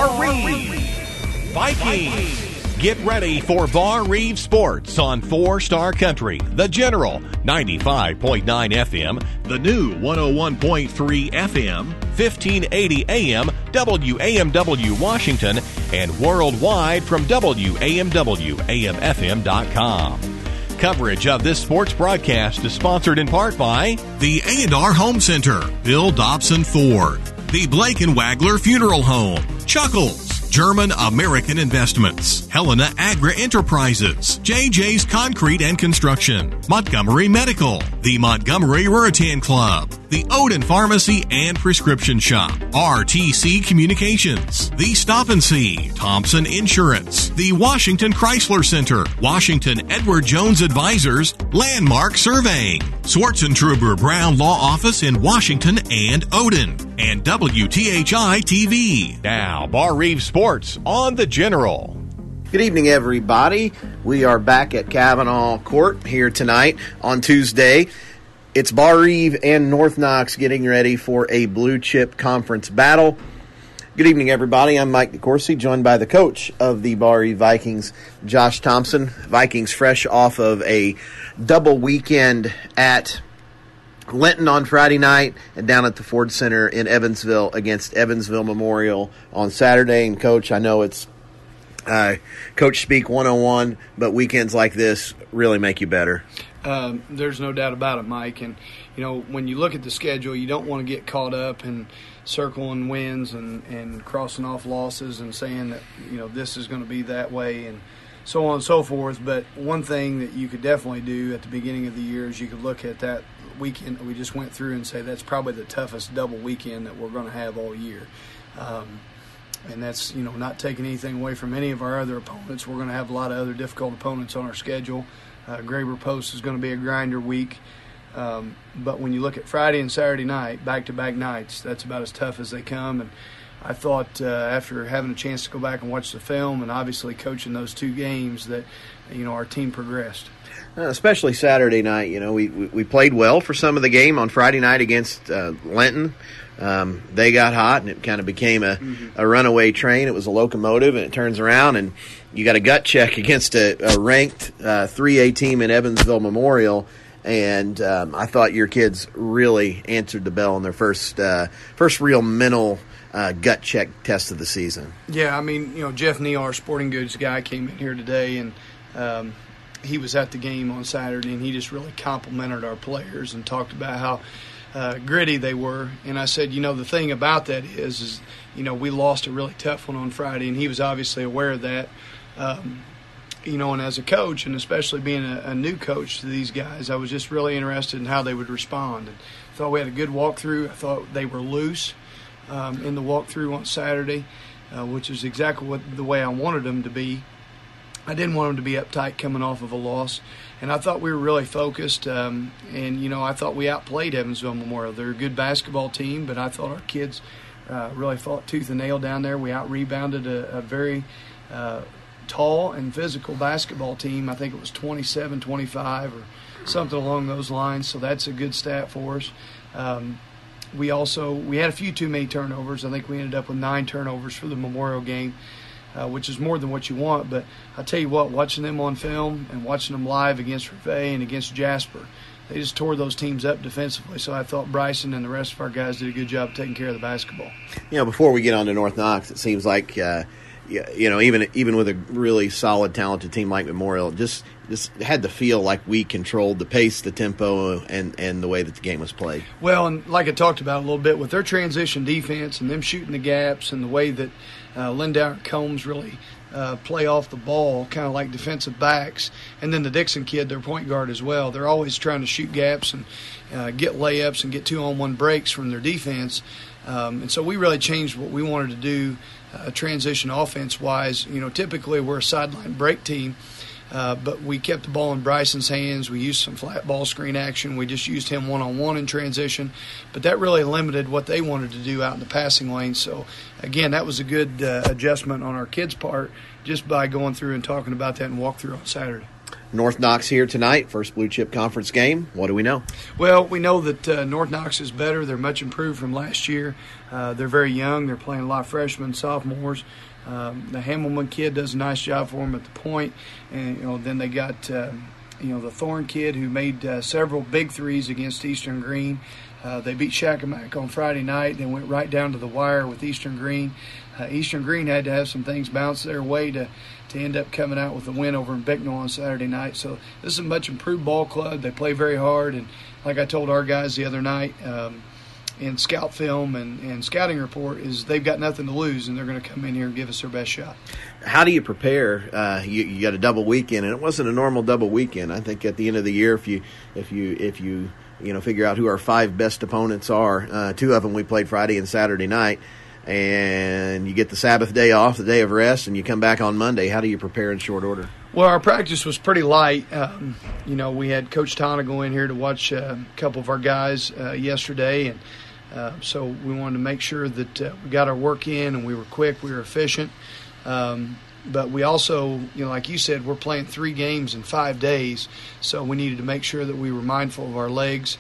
Bar Reeve Vikings. Get ready for Bar Reeve Sports on 4 Star Country, The General, 95.9 FM, the new 101.3 FM, 1580 AM, WAMW Washington, and worldwide from WAMW-AMFM.com. Coverage of this sports broadcast is sponsored in part by the A&R Home Center, Bill Dobson Ford, the Blake and Wagler Funeral Home, Chuckles, German American Investments, Helena Agra Enterprises, JJ's Concrete and Construction, Montgomery Medical, the Montgomery Ruritan Club, the Odin Pharmacy and Prescription Shop, RTC Communications, the Stop and See, Thompson Insurance, the Washington Chrysler Center, Washington Edward Jones Advisors, Landmark Surveying, Swartzentruber Brown Law Office in Washington and Odin, and WTHI TV. Now, Bar Reeve Sports on The General. Good evening, everybody. We are back at Kavanaugh Court here tonight on Tuesday. It's Bar Reeve and North Knox getting ready for a blue chip conference battle. Good evening, everybody. I'm Mike DeCourcy, joined by the coach of the Bar Reeve Vikings, Josh Thompson. Vikings fresh off of a double weekend at Linton on Friday night and down at the Ford Center in Evansville against Evansville Memorial on Saturday. And, Coach, I know it's Coach Speak 101, but weekends like this really make you better. There's no doubt about it, Mike. And, you know, when you look at the schedule, you don't want to get caught up in circling wins and crossing off losses and saying that, you know, this is going to be that way and so on and so forth. But one thing that you could definitely do at the beginning of the year is you could look at that weekend that we just went through and say that's probably the toughest double weekend that we're going to have all year. And that's, you know, not taking anything away from any of our other opponents. We're going to have a lot of other difficult opponents on our schedule. Graber Post is going to be a grinder week. But when you look at Friday and Saturday night, back-to-back nights, that's about as tough as they come. And I thought after having a chance to go back and watch the film and obviously coaching those two games that, you know, our team progressed. Especially Saturday night, you know, we played well for some of the game on Friday night against Linton. They got hot, and it kind of became a runaway train. It was a locomotive, and it turns around, and you got a gut check against a ranked 3A team in Evansville Memorial. And I thought your kids really answered the bell in their first real mental gut check test of the season. Yeah, I mean, you know, Jeff Neal, our sporting goods guy, came in here today, and he was at the game on Saturday, and he just really complimented our players and talked about how gritty they were. And I said, you know, the thing about that is, you know, we lost a really tough one on Friday, and he was obviously aware of that. You know, and as a coach, and especially being a new coach to these guys, I was just really interested in how they would respond. And I thought we had a good walkthrough. I thought they were loose in the walkthrough on Saturday, which is exactly the way I wanted them to be. I didn't want them to be uptight coming off of a loss. And I thought we were really focused. And, you know, I thought we outplayed Evansville Memorial. They're a good basketball team, but I thought our kids really fought tooth and nail down there. We out-rebounded a very tall and physical basketball team. I think it was 27-25 or something along those lines. So that's a good stat for us. We had a few too many turnovers. I think we ended up with 9 turnovers for the Memorial game. Which is more than what you want. But I'll tell you what, watching them on film and watching them live against Revay and against Jasper, they just tore those teams up defensively. So I thought Bryson and the rest of our guys did a good job taking care of the basketball. You know, before we get on to North Knox, it seems like, you know, even with a really solid, talented team like Memorial, just had to feel like we controlled the pace, the tempo, and the way that the game was played. Well, and like I talked about a little bit, with their transition defense and them shooting the gaps and the way that Lindauer and Combs really play off the ball, kind of like defensive backs. And then the Dixon kid, their point guard as well. They're always trying to shoot gaps and get layups and get 2-on-1 breaks from their defense. And so we really changed what we wanted to do transition offense-wise. You know, typically we're a sideline break team. But we kept the ball in Bryson's hands. We used some flat ball screen action. We just used him one-on-one in transition. But that really limited what they wanted to do out in the passing lane. So, again, that was a good adjustment on our kids' part just by going through and talking about that and walk through on Saturday. North Knox here tonight, first Blue Chip Conference game. What do we know? Well, we know that North Knox is better. They're much improved from last year. They're very young. They're playing a lot of freshmen, sophomores. The Hamelman kid does a nice job for them at the point. And, then they got, the Thorne kid who made several big threes against Eastern Green. They beat Shakamak on Friday night and went right down to the wire with Eastern Green. Eastern Green had to have some things bounce their way to end up coming out with a win over in Bicknell on Saturday night. So this is a much improved ball club. They play very hard, and like I told our guys the other night in scout film and scouting report, is they've got nothing to lose, and they're going to come in here and give us their best shot. How do you prepare? You got a double weekend, and it wasn't a normal double weekend. I think at the end of the year, if you figure out who our 5 best opponents are, 2 of them we played Friday and Saturday night, and you get the Sabbath day off, the day of rest, and you come back on Monday. How do you prepare in short order? Well, our practice was pretty light. We had Coach Tana go in here to watch a couple of our guys yesterday, and so we wanted to make sure that we got our work in and we were quick, we were efficient. But we also, like you said, we're playing 3 games in 5 days, so we needed to make sure that we were mindful of our legs.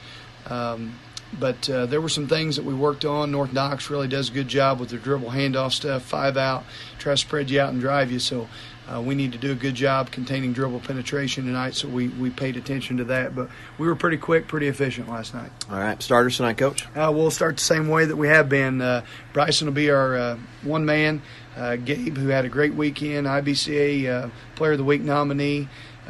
But there were some things that we worked on. North Knox really does a good job with their dribble handoff stuff, 5 out, try to spread you out and drive you. So we need to do a good job containing dribble penetration tonight, so we paid attention to that. But we were pretty quick, pretty efficient last night. All right, starters tonight, Coach? We'll start the same way that we have been. Bryson will be our one man. Gabe, who had a great weekend, IBCA Player of the Week nominee,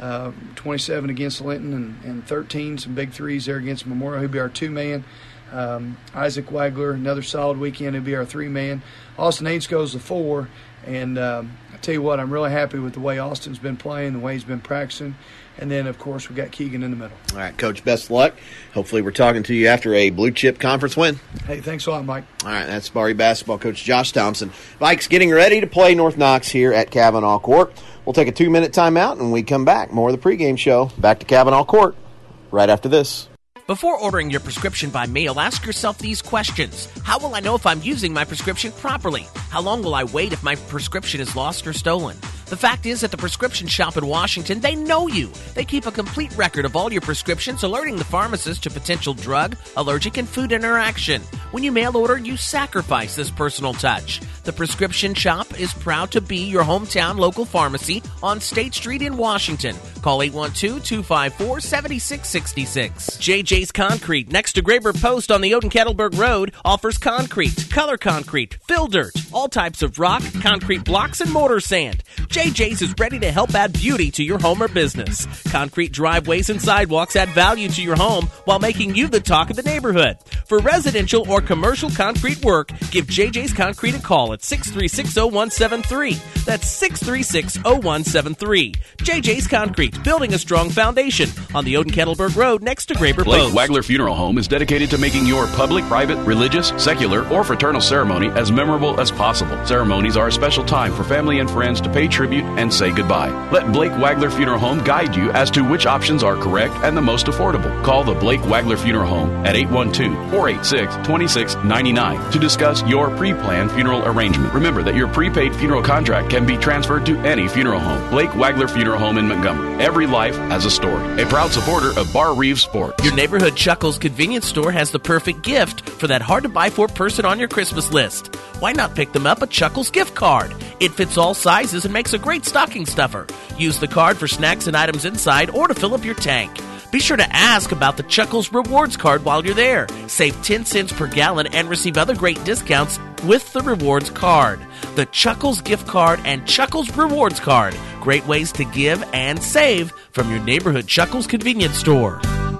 27 against Linton and 13, some big threes there against Memorial. He'll be our 2-man. Isaac Wagler, another solid weekend. He'll be our 3-man. Austin Aints goes the 4. And I tell you what, I'm really happy with the way Austin's been playing, the way he's been practicing. And then, of course, we got Keegan in the middle. All right, Coach, best of luck. Hopefully we're talking to you after a Blue Chip Conference win. Hey, thanks a lot, Mike. All right, that's Barry basketball coach Josh Thompson. Vikes getting ready to play North Knox here at Cavanaugh Court. We'll take a 2-minute timeout, and when we come back, more of the pregame show. Back to Cavanaugh Court right after this. Before ordering your prescription by mail, ask yourself these questions. How will I know if I'm using my prescription properly? How long will I wait if my prescription is lost or stolen? The fact is, at the prescription shop in Washington, they know you. They keep a complete record of all your prescriptions, alerting the pharmacist to potential drug, allergic, and food interaction. When you mail order, you sacrifice this personal touch. The prescription shop is proud to be your hometown local pharmacy on State Street in Washington. Call 812-254-7666. JJ's Concrete, next to Graber Post on the Oden-Kettleberg Road, offers concrete, color concrete, fill dirt, all types of rock, concrete blocks, and mortar sand. JJ's is ready to help add beauty to your home or business. Concrete driveways and sidewalks add value to your home while making you the talk of the neighborhood. For residential or commercial concrete work, give JJ's Concrete a call at 636-0173. That's 636-0173. JJ's Concrete, building a strong foundation on the Oden-Kettleberg Road next to Graber Blake Post. Wagler Funeral Home is dedicated to making your public, private, religious, secular, or fraternal ceremony as memorable as possible. Ceremonies are a special time for family and friends to pay tribute and say goodbye. Let Blake Wagler Funeral Home guide you as to which options are correct and the most affordable. Call the Blake Wagler Funeral Home at 812-486-2699 to discuss your pre-planned funeral arrangement. Remember that your prepaid funeral contract can be transferred to any funeral home. Blake Wagler Funeral Home in Montgomery. Every life has a story. A proud supporter of Bar Reeves Sports. Your neighborhood Chuckles convenience store has the perfect gift for that hard-to-buy-for person on your Christmas list. Why not pick them up a Chuckles gift card? It fits all sizes and makes a great stocking stuffer. Use the card for snacks and items inside or to fill up your tank. Be sure to ask about the Chuckles Rewards card while you're there. Save 10 cents per gallon and receive other great discounts with the Rewards card. The Chuckles gift card and Chuckles Rewards card. Great ways to give and save from your neighborhood Chuckles convenience store.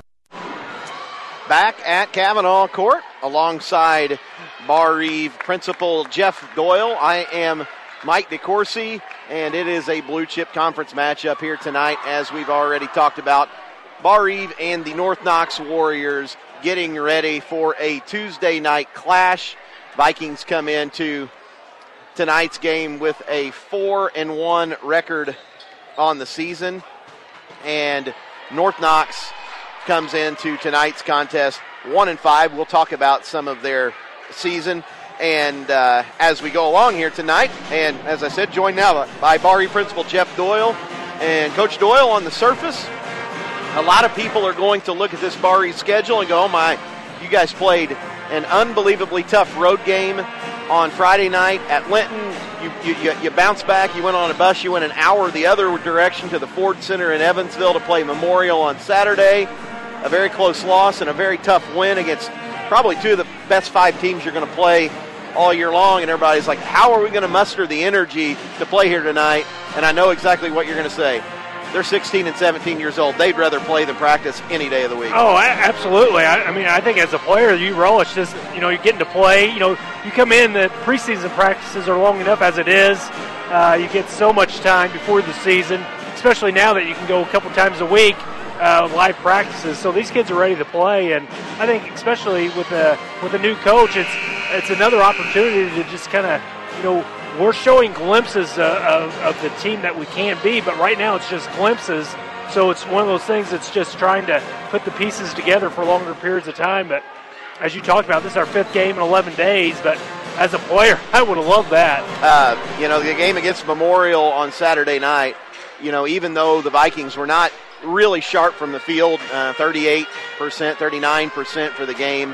Back at Cavanaugh Court alongside Bar Eve Principal Jeff Doyle. I am Mike DeCourcy, and it is a Blue Chip Conference matchup here tonight, as we've already talked about. Bar Eve and the North Knox Warriors getting ready for a Tuesday night clash. Vikings come into tonight's game with a 4-1 record on the season, and North Knox comes into tonight's contest 1-5. We'll talk about some of their season and as we go along here tonight. And as I said, joined now by Bar Eve Principal Jeff Doyle And Coach Doyle, on the surface, a lot of people are going to look at this Bar Eve schedule and go, oh my, you guys played an unbelievably tough road game on Friday night at Linton. You bounced back. You went on a bus. You went an hour the other direction to the Ford Center in Evansville to play Memorial on Saturday. A very close loss and a very tough win against probably two of the best 5 teams you're going to play all year long. And everybody's like, how are we going to muster the energy to play here tonight? And I know exactly what you're going to say. They're 16 and 17 years old. They'd rather play than practice any day of the week. Oh, absolutely. I mean, I think as a player, you relish this. You're getting to play. You come in, the preseason practices are long enough as it is. You get so much time before the season, especially now that you can go a couple times a week, live practices. So these kids are ready to play, and I think especially with a new coach, it's another opportunity to just kind of, we're showing glimpses of the team that we can be, but right now it's just glimpses. So it's one of those things that's just trying to put the pieces together for longer periods of time. But as you talked about, this is our 5th game in 11 days. But as a player, I would have loved that. The game against Memorial on Saturday night, even though the Vikings were not really sharp from the field, 38%, 39% for the game,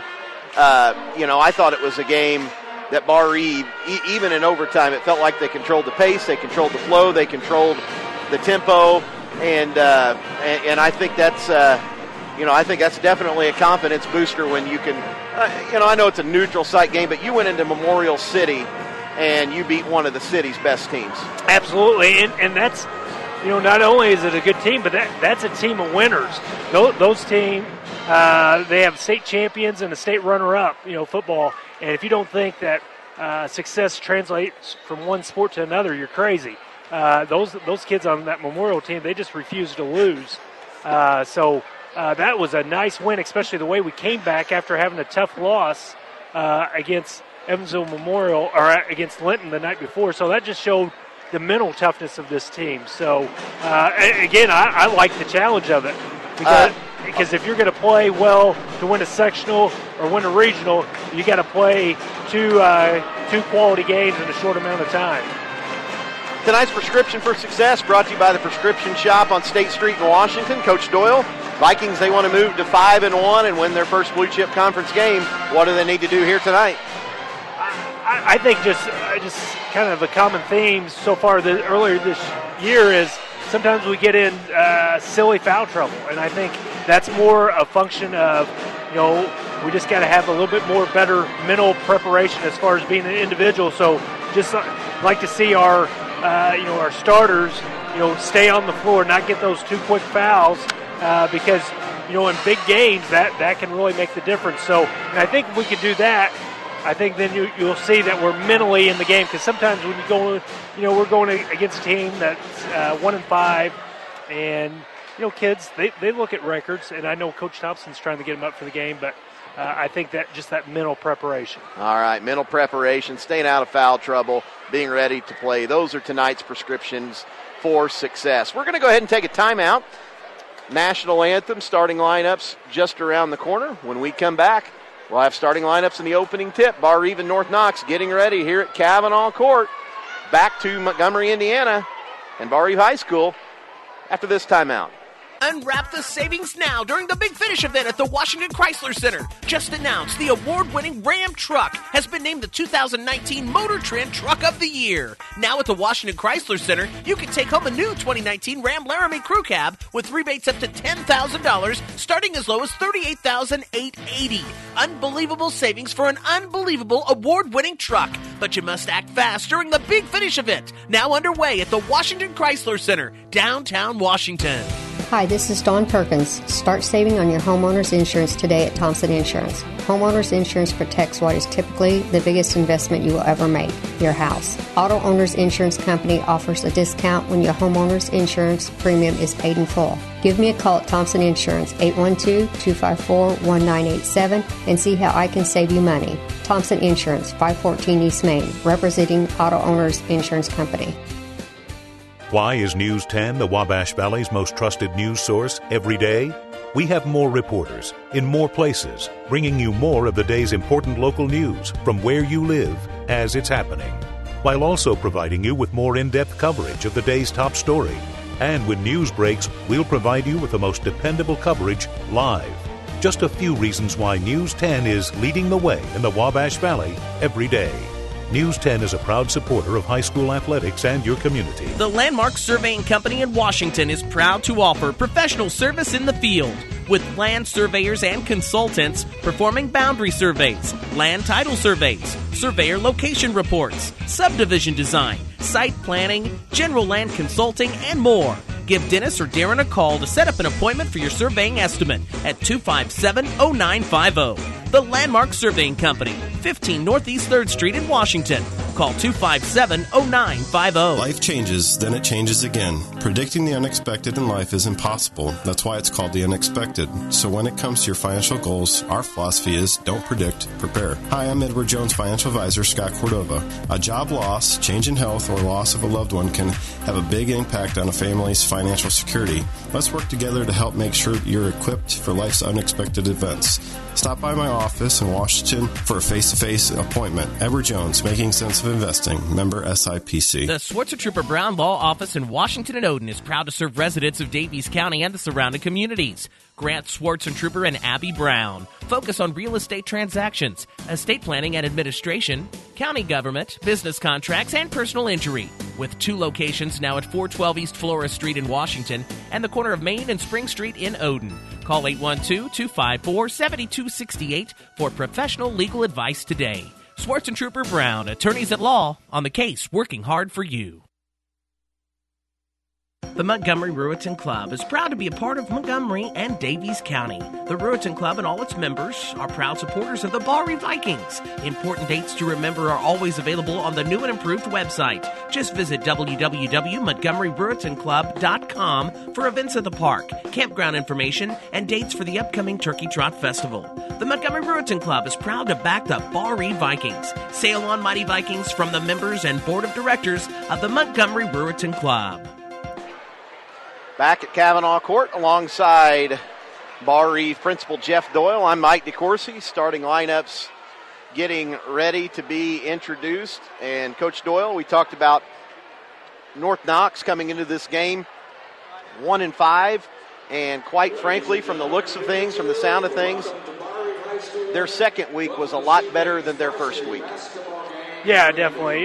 I thought it was a game that Bar Eve, even in overtime, it felt like they controlled the pace, they controlled the flow, they controlled the tempo, and I think that's definitely a confidence booster when you can. I know it's a neutral site game, but you went into Memorial City and you beat one of the city's best teams. Absolutely, and that's not only is it a good team, but that's a team of winners. Those teams, they have state champions and a state runner-up, football. And if you don't think that success translates from one sport to another, you're crazy. Those kids on that Memorial team, they just refuse to lose. So that was a nice win, especially the way we came back after having a tough loss against Evansville Memorial, or against Linton the night before. So that just showed the mental toughness of this team. So, again, I like the challenge of it. Because if you're going to play well to win a sectional or win a regional, you got to play two quality games in a short amount of time. Tonight's Prescription for Success brought to you by the Prescription Shop on State Street in Washington. Coach Doyle, Vikings, they want to move to 5-1 and win their first Blue Chip Conference game. What do they need to do here tonight? I think just kind of a common theme so far earlier this year is sometimes we get in silly foul trouble, and I think that's more a function of, we just got to have a little bit more better mental preparation as far as being an individual. So just like to see our starters, stay on the floor, not get those 2 quick fouls, because, in big games that can really make the difference. So, and I think if we can do that, I think then you'll see that we're mentally in the game, because sometimes when you go, we're going against a team that's 1-5, and kids they look at records, and I know Coach Thompson's trying to get them up for the game, but I think that just that mental preparation. All right, mental preparation, staying out of foul trouble, being ready to play. Those are tonight's prescriptions for success. We're going to go ahead and take a timeout. National anthem, starting lineups just around the corner. When we come back, we'll have starting lineups in the opening tip. Bar Eve and North Knox getting ready here at Cavanaugh Court. Back to Montgomery, Indiana, and Bar Eve High School after this timeout. Unwrap the savings now during the Big Finish event at the Washington Chrysler Center. Just announced, the award-winning Ram truck has been named the 2019 Motor Trend Truck of the Year. Now at the Washington Chrysler Center, you can take home a new 2019 Ram Laramie Crew Cab with rebates up to $10,000, starting as low as $38,880. Unbelievable savings for an unbelievable award-winning truck. But you must act fast during the Big Finish event, now underway at the Washington Chrysler Center, downtown Washington. Hi, this is Dawn Perkins. Start saving on your homeowner's insurance today at Thompson Insurance. Homeowner's insurance protects what is typically the biggest investment you will ever make, your house. Auto Owners Insurance Company offers a discount when your homeowner's insurance premium is paid in full. Give me a call at Thompson Insurance, 812-254-1987, and see how I can save you money. Thompson Insurance, 514 East Main, representing Auto Owners Insurance Company. Why is News 10 the Wabash Valley's most trusted news source every day? We have more reporters in more places, bringing you more of the day's important local news from where you live as it's happening, while also providing you with more in-depth coverage of the day's top story. And when news breaks, we'll provide you with the most dependable coverage live. Just a few reasons why News 10 is leading the way in the Wabash Valley every day. News 10 is a proud supporter of high school athletics and your community. The Landmark Surveying Company in Washington is proud to offer professional service in the field with land surveyors and consultants performing boundary surveys, land title surveys, surveyor location reports, subdivision design, site planning, general land consulting, and more. Give Dennis or Darren a call to set up an appointment for your surveying estimate at 257-0950. The Landmark Surveying Company, 15 Northeast 3rd Street in Washington. Call 257-0950. Life changes, then it changes again. Predicting the unexpected in life is impossible. That's why it's called the unexpected. So when it comes to your financial goals, our philosophy is don't predict, prepare. Hi, I'm Edward Jones Financial Advisor Scott Cordova. A job loss, change in health, or loss of a loved one can have a big impact on a family's financial security. Let's work together to help make sure you're equipped for life's unexpected events. Stop by my office in Washington for a face-to-face appointment. Edward Jones, Making Sense of Investing, member SIPC. The Swartz Trooper Brown Law Office in Washington and Odin is proud to serve residents of Davies County and the surrounding communities. Grant Swartz and Trooper and Abby Brown focus on real estate transactions, estate planning and administration, county government, business contracts, and personal injury. With 2 locations now at 412 East Flores Street in Washington and the corner of Main and Spring Street in Odin. Call 812-254-7268 for professional legal advice today. Swartz and Trooper Brown, attorneys at law, on the case, working hard for you. The Montgomery Ruritan Club is proud to be a part of Montgomery and Davies County. The Ruritan Club and all its members are proud supporters of the Barry Vikings. Important dates to remember are always available on the new and improved website. Just visit www.montgomeryruritanclub.com for events at the park, campground information, and dates for the upcoming Turkey Trot Festival. The Montgomery Ruritan Club is proud to back the Barry Vikings. Sail on, Mighty Vikings, from the members and board of directors of the Montgomery Ruritan Club. Back at Cavanaugh Court alongside Bar Eve Principal Jeff Doyle. I'm Mike DeCourcy. Starting lineups getting ready to be introduced. And Coach Doyle, we talked about North Knox coming into this game 1-5. And quite frankly, from the looks of things, from the sound of things, their second week was a lot better than their first week. Yeah, definitely.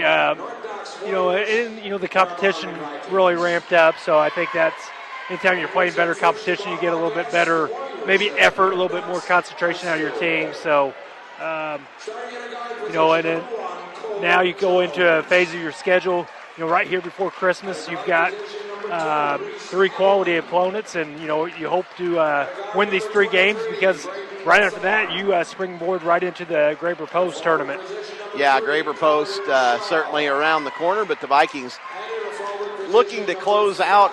The competition really ramped up, so I think that's anytime you're playing better competition, you get a little bit better, maybe effort, a little bit more concentration out of your team. So, and then now you go into a phase of your schedule. Right here before Christmas, you've got 3 quality opponents, and you hope to win these 3 games because right after that you springboard right into the Graber Post tournament. Yeah, Graber Post certainly around the corner, but the Vikings looking to close out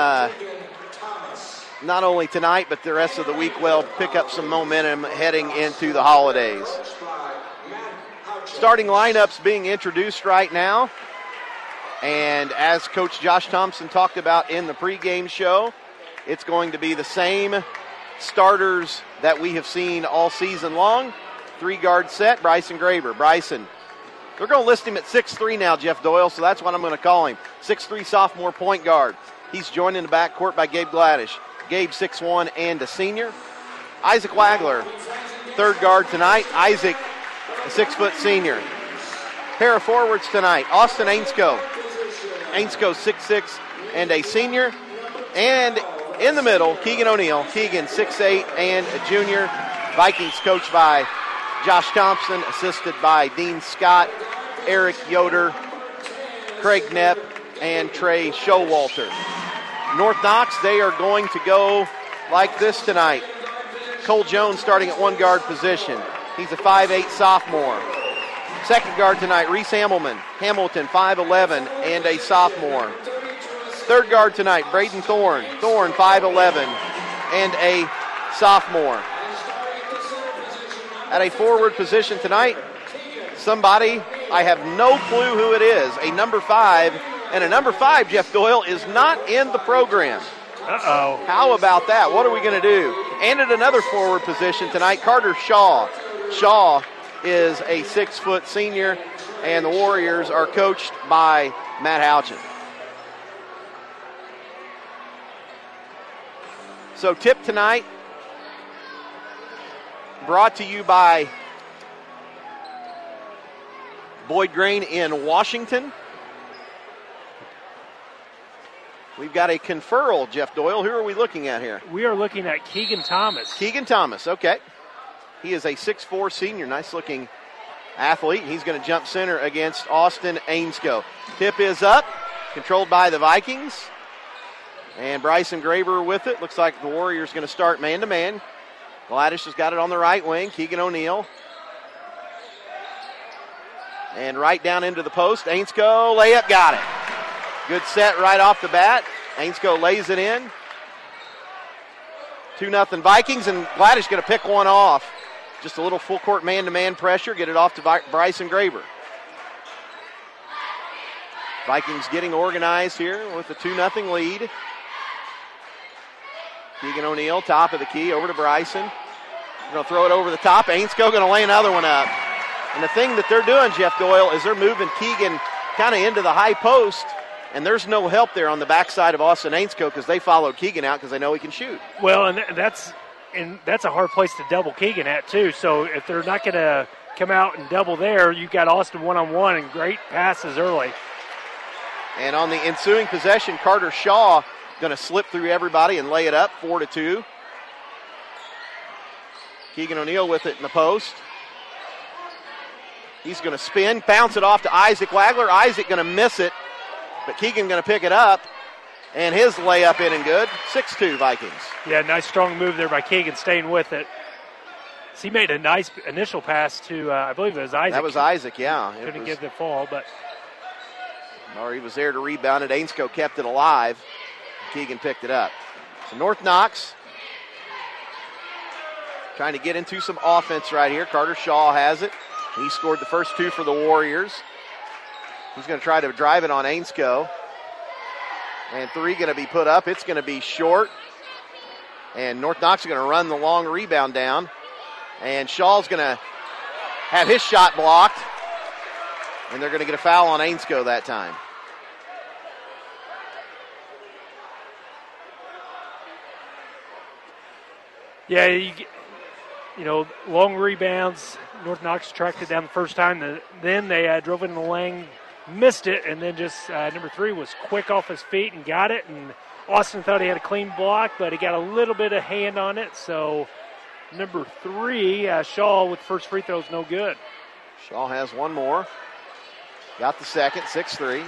not only tonight but the rest of the week well, pick up some momentum heading into the holidays. Starting lineups being introduced right now, and as Coach Josh Thompson talked about in the pregame show, it's going to be the same starters that we have seen all season long. 3-guard set, Bryson Graber. Bryson, they're going to list him at 6'3" now, Jeff Doyle, so that's what I'm going to call him. 6'3" sophomore point guard. He's joined in the backcourt by Gabe Gladish. Gabe 6'1" and a senior. Isaac Wagler, 3rd guard tonight. Isaac, a 6-foot senior. Pair of forwards tonight, Austin Ainsko. Ainsko 6'6" and a senior. And in the middle, Keegan O'Neill. Keegan 6'8" and a junior. Vikings coached by Josh Thompson, assisted by Dean Scott, Eric Yoder, Craig Knepp, and Trey Showalter. North Knox, they are going to go like this tonight. Cole Jones starting at 1-guard position. He's a 5'8" sophomore. 2nd guard tonight, Reese Hamilton, 5'11", and a sophomore. 3rd guard tonight, Braden Thorne, 5'11", and a sophomore. At a forward position tonight, somebody, I have no clue who it is, a number 5, and a number 5, Jeff Doyle, is not in the program. Uh-oh. How about that? What are we going to do? And at another forward position tonight, Carter Shaw. Shaw is a 6-foot senior, and the Warriors are coached by Matt Houchin. So tip tonight brought to you by Boyd Grain in Washington. We've got a conferral, Jeff Doyle. Who are we looking at here? We are looking at Keegan Thomas. Keegan Thomas, okay. He is a 6'4 senior, nice-looking athlete. He's going to jump center against Austin Ainscough. Tip is up, controlled by the Vikings. And Bryson Graber with it. Looks like the Warriors going to start man-to-man. Gladish has got it on the right wing. Keegan O'Neill. And right down into the post. Ainscough, layup, got it. Good set right off the bat. Ainscough lays it in. 2-0 Vikings, and Gladish going to pick one off. Just a little full-court man-to-man pressure. Get it off to Bryson Graber. Vikings getting organized here with a 2-0 lead. Keegan O'Neill, top of the key, over to Bryson. Going to throw it over the top. Ainscough going to lay another one up. And the thing that they're doing, Jeff Doyle, is they're moving Keegan kind of into the high post, and there's no help there on the backside of Austin Ainscough because they followed Keegan out because they know he can shoot. Well, and that's a hard place to double Keegan at, too. So if they're not going to come out and double there, you've got Austin one-on-one and great passes early. And on the ensuing possession, Carter Shaw going to slip through everybody and lay it up, 4-2. Keegan O'Neill with it in the post. He's going to spin, bounce it off to Isaac Wagler. Isaac going to miss it, but Keegan going to pick it up, and his layup in and good. 6-2 Vikings. Yeah, nice strong move there by Keegan, staying with it. So he made a nice initial pass to, I believe it was Isaac. That was Isaac, yeah. Couldn't get the fall, but. Or he was there to rebound it. Ainscough kept it alive. Keegan picked it up. So North Knox trying to get into some offense right here. Carter Shaw has it. He scored the first two for the Warriors. He's going to try to drive it on Ainscough. And three going to be put up. It's going to be short. And North Knox is going to run the long rebound down. And Shaw's going to have his shot blocked. And they're going to get a foul on Ainscough that time. Yeah, you know, long rebounds. North Knox tracked it down the first time. Then they drove in the lane, missed it, and then just number three was quick off his feet and got it. And Austin thought he had a clean block, but he got a little bit of hand on it. So number three, Shaw with first free throw is no good. Shaw has one more. Got the second, 6-3.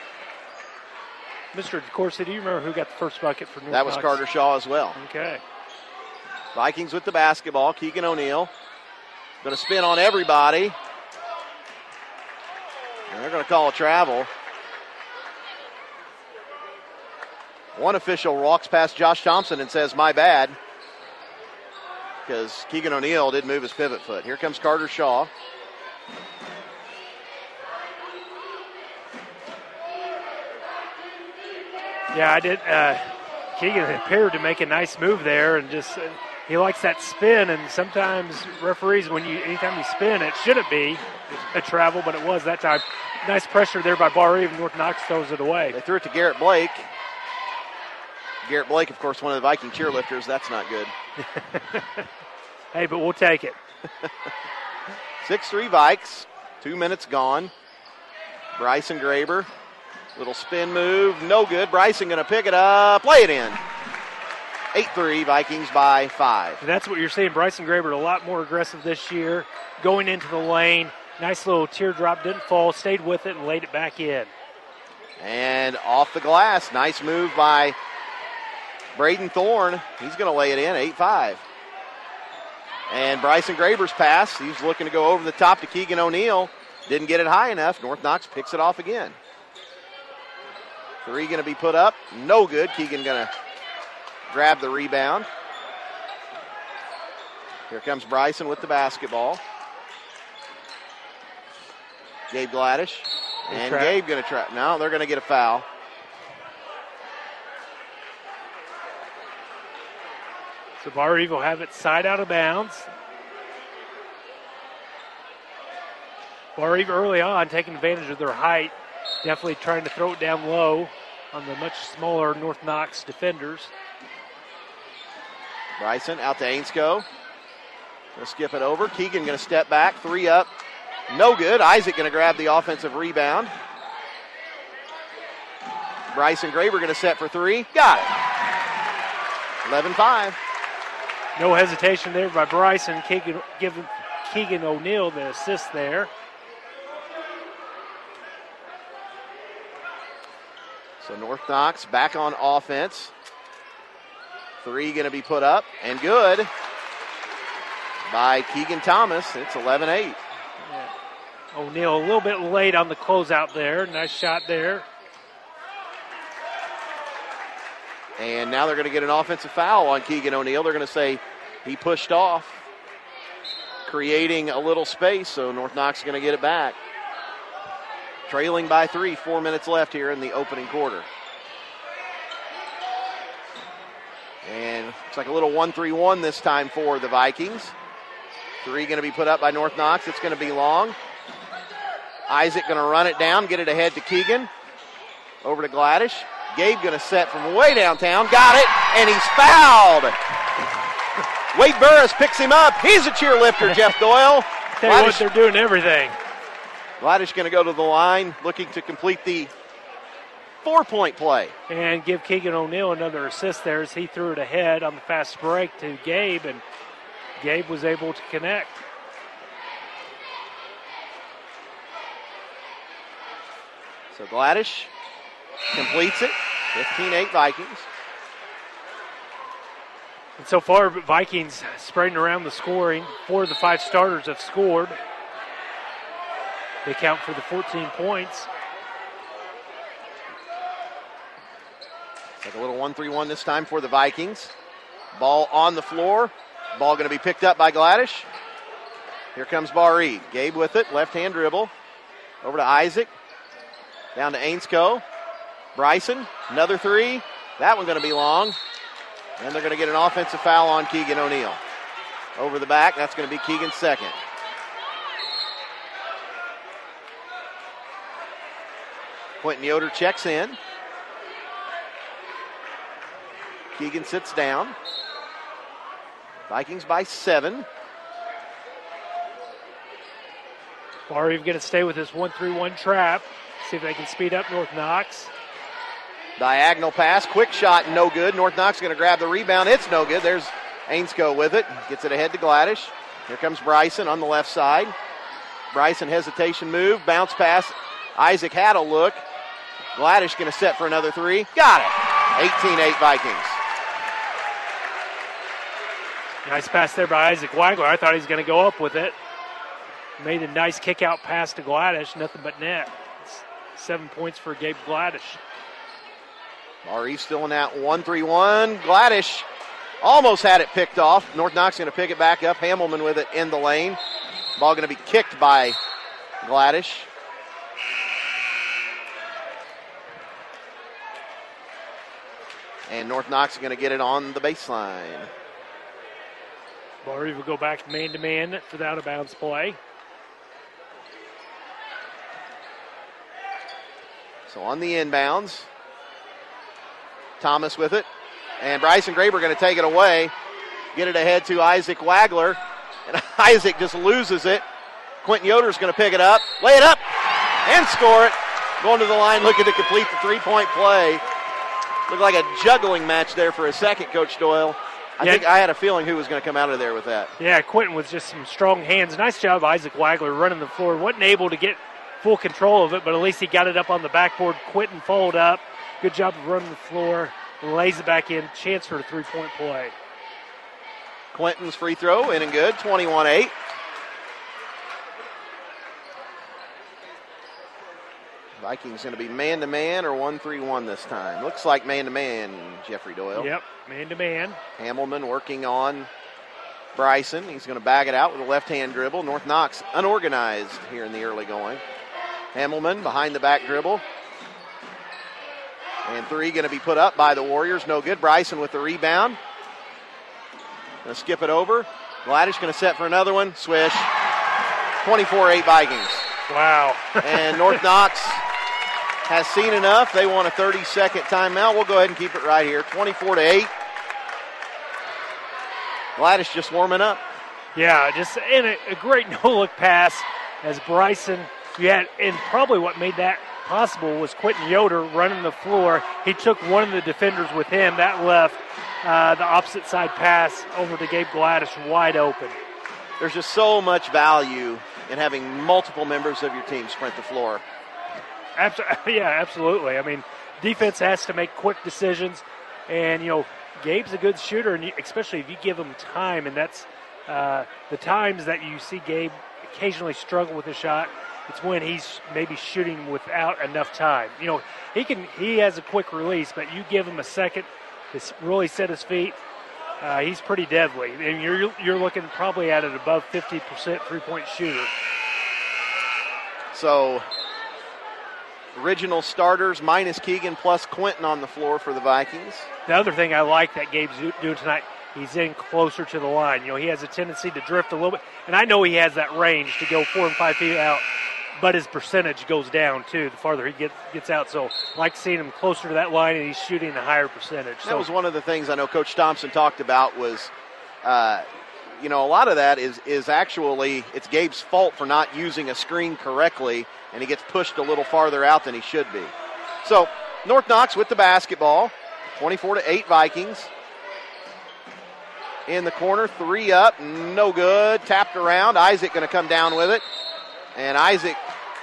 Mr. DeCourcy, do you remember who got the first bucket for North That was Knox? Carter Shaw as well. Okay. Vikings with the basketball. Keegan O'Neill going to spin on everybody. And they're going to call a travel. One official walks past Josh Thompson and says, "My bad," because Keegan O'Neill did move his pivot foot. Here comes Carter Shaw. Yeah, I did. Keegan appeared to make a nice move there, and just he likes that spin. And sometimes referees, anytime you spin, it shouldn't be a travel, but it was that time. Nice pressure there by Bar Eve. North Knox throws it away. They threw it to Garrett Blake. Garrett Blake, of course, one of the Viking cheerlifters. That's not good. Hey, but we'll take it. 6-3 Vikes. 2 minutes gone. Bryson Graber. Little spin move. No good. Bryson going to pick it up. Lay it in. 8-3 Vikings by 5. And that's what you're seeing. Bryson Graber a lot more aggressive this year. Going into the lane. Nice little teardrop. Didn't fall. Stayed with it and laid it back in. And off the glass. Nice move by Braden Thorne. He's going to lay it in. 8-5. And Bryson Graber's pass. He's looking to go over the top to Keegan O'Neill. Didn't get it high enough. North Knox picks it off again. Three going to be put up. No good. Keegan going to grab the rebound. Here comes Bryson with the basketball. Gabe Gladish. And Gabe going to try. No, they're going to get a foul. So Bar Eve will have it side out of bounds. Bar Eve early on taking advantage of their height. Definitely trying to throw it down low on the much smaller North Knox defenders. Bryson out to Ainscoe. Going to skip it over. Keegan going to step back. 3 up. No good. Isaac going to grab the offensive rebound. Bryson Graber going to set for 3. Got it. 11-5. No hesitation there by Bryson. Giving Keegan O'Neill the assist there. So North Knox back on offense. 3 going to be put up and good by Keegan Thomas. It's 11-8. Yeah. O'Neill a little bit late on the closeout there. Nice shot there. And now they're going to get an offensive foul on Keegan O'Neill. They're going to say he pushed off, creating a little space, so North Knox is going to get it back. Trailing by 3, 4 minutes left here in the opening quarter. And it's like a little 1-3-1 this time for the Vikings. 3 going to be put up by North Knox. It's going to be long. Isaac going to run it down, get it ahead to Keegan. Over to Gladish. Gabe going to set from way downtown. Got it, and he's fouled. Wade Burris picks him up. He's a cheerlifter, Jeff Doyle. Tell you what, they're doing everything. Gladish going to go to the line, looking to complete the 4-point play. And give Keegan O'Neill another assist there as he threw it ahead on the fast break to Gabe, and Gabe was able to connect. So Gladish completes it. 15-8 Vikings. And so far, Vikings spreading around the scoring. 4 of the 5 starters have scored. They count for the 14 points. It's like a little 1-3-1 this time for the Vikings. Ball on the floor. Ball going to be picked up by Gladish. Here comes Bar-Eve. Gabe with it. Left-hand dribble. Over to Isaac. Down to Ainscoe. Bryson. Another 3. That one going to be long. And they're going to get an offensive foul on Keegan O'Neill. Over the back. That's going to be Keegan's second. Quentin Yoder checks in. Keegan sits down. Vikings by 7. Bar-Eve going to stay with this 1-3-1 trap. See if they can speed up North Knox. Diagonal pass, quick shot, no good. North Knox going to grab the rebound. It's no good. There's Ainscoe with it. Gets it ahead to Gladish. Here comes Bryson on the left side. Bryson hesitation move, bounce pass. Isaac had a look. Gladish going to set for another 3. Got it. 18-8 Vikings. Nice pass there by Isaac Wagler. I thought he was going to go up with it. Made a nice kick-out pass to Gladish. Nothing but net. It's 7 points for Gabe Gladish. Bar-Eve still in that 1-3-1. Gladish almost had it picked off. North Knox going to pick it back up. Hamelman with it in the lane. Ball going to be kicked by Gladish. And North Knox is going to get it on the baseline. Bar-Eve will go back man-to-man for the out-of-bounds play. So on the inbounds, Thomas with it. And Bryson Graber going to take it away. Get it ahead to Isaac Wagler. And Isaac just loses it. Quentin Yoder's going to pick it up, lay it up, and score it. Going to the line, looking to complete the 3-point play. Looked like a juggling match there for a second, Coach Doyle. I think I had a feeling who was going to come out of there with that. Yeah, Quentin with just some strong hands. Nice job, Isaac Wagler, running the floor. Wasn't able to get full control of it, but at least he got it up on the backboard. Quentin followed up. Good job of running the floor. Lays it back in. Chance for a 3-point play. Quentin's free throw in and good, 21-8. Vikings going to be man-to-man or 1-3-1 this time. Looks like man-to-man, Jeffrey Doyle. Yep, man-to-man. Hamelman working on Bryson. He's going to bag it out with a left-hand dribble. North Knox unorganized here in the early going. Hamelman behind the back dribble. And 3 going to be put up by the Warriors. No good. Bryson with the rebound. Going to skip it over. Gladish going to set for another one. Swish. 24-8 Vikings. Wow. And North Knox has seen enough. They want a 30-second timeout. We'll go ahead and keep it right here. 24-8. Gladys just warming up. Yeah, just in a great no-look pass as Bryson, and probably what made that possible was Quentin Yoder running the floor. He took one of the defenders with him. That left the opposite side pass over to Gabe Gladys wide open. There's just so much value in having multiple members of your team sprint the floor. Yeah, absolutely. I mean, defense has to make quick decisions, and, Gabe's a good shooter, and especially if you give him time, and that's the times that you see Gabe occasionally struggle with a shot, it's when he's maybe shooting without enough time. He has a quick release, but you give him a second to really set his feet, he's pretty deadly. And you're looking probably at an above 50% three-point shooter. So, original starters minus Keegan plus Quentin on the floor for the Vikings. The other thing I like that Gabe's doing tonight, he's in closer to the line. He has a tendency to drift a little bit, and I know he has that range to go 4 and 5 feet out, but his percentage goes down too the farther he gets out. So I like seeing him closer to that line, and he's shooting a higher percentage. That was one of the things I know Coach Thompson talked about was, a lot of that is actually it's Gabe's fault for not using a screen correctly, and he gets pushed a little farther out than he should be. So North Knox with the basketball, 24-8 Vikings. In the corner, 3 up, no good. Tapped around. Isaac going to come down with it. And Isaac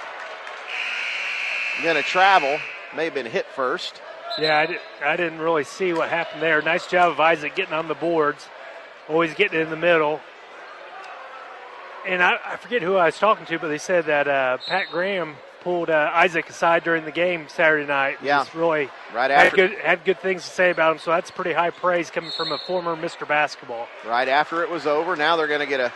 going to travel. May have been hit first. Yeah, I didn't really see what happened there. Nice job of Isaac getting on the boards. Always getting in the middle. And I forget who I was talking to, but they said that Pat Graham pulled Isaac aside during the game Saturday night. Yeah. Just really right after, had good things to say about him, so that's pretty high praise coming from a former Mr. Basketball. Right after it was over, now they're going to get a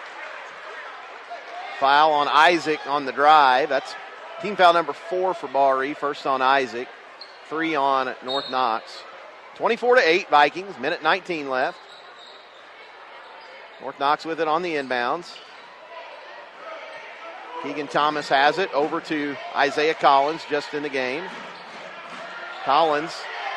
foul on Isaac on the drive. That's team foul number 4 for Bari, first on Isaac, 3 on North Knox. 24-8 Vikings, minute 19 left. North Knox with it on the inbounds. Keegan Thomas has it over to Isaiah Collins just in the game. Collins,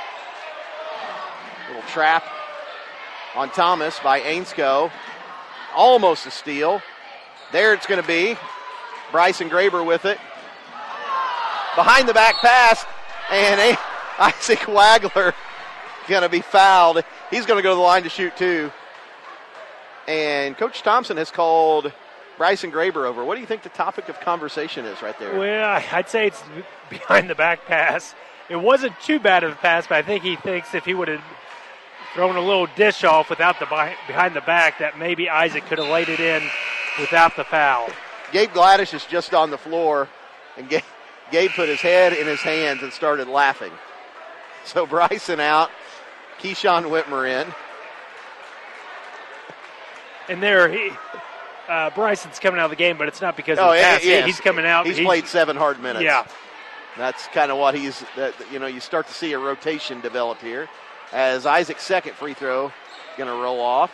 little trap on Thomas by Ainscough. Almost a steal. There it's going to be. Bryson Graber with it. Behind the back pass, and Isaac Wagler going to be fouled. He's going to go to the line to shoot too. And Coach Thompson has called Bryson Graber over. What do you think the topic of conversation is right there? Well, I'd say it's behind the back pass. It wasn't too bad of a pass, but I think he thinks if he would have thrown a little dish off without the behind the back, that maybe Isaac could have laid it in without the foul. Gabe Gladys is just on the floor, and Gabe put his head in his hands and started laughing. So Bryson out, Keyshawn Whitmer in. And there Bryson's coming out of the game, but it's not because of the pass. Yes. He's coming out. He's played 7 hard minutes. Yeah. That's kind of what you start to see a rotation develop here as Isaac's second free throw going to roll off.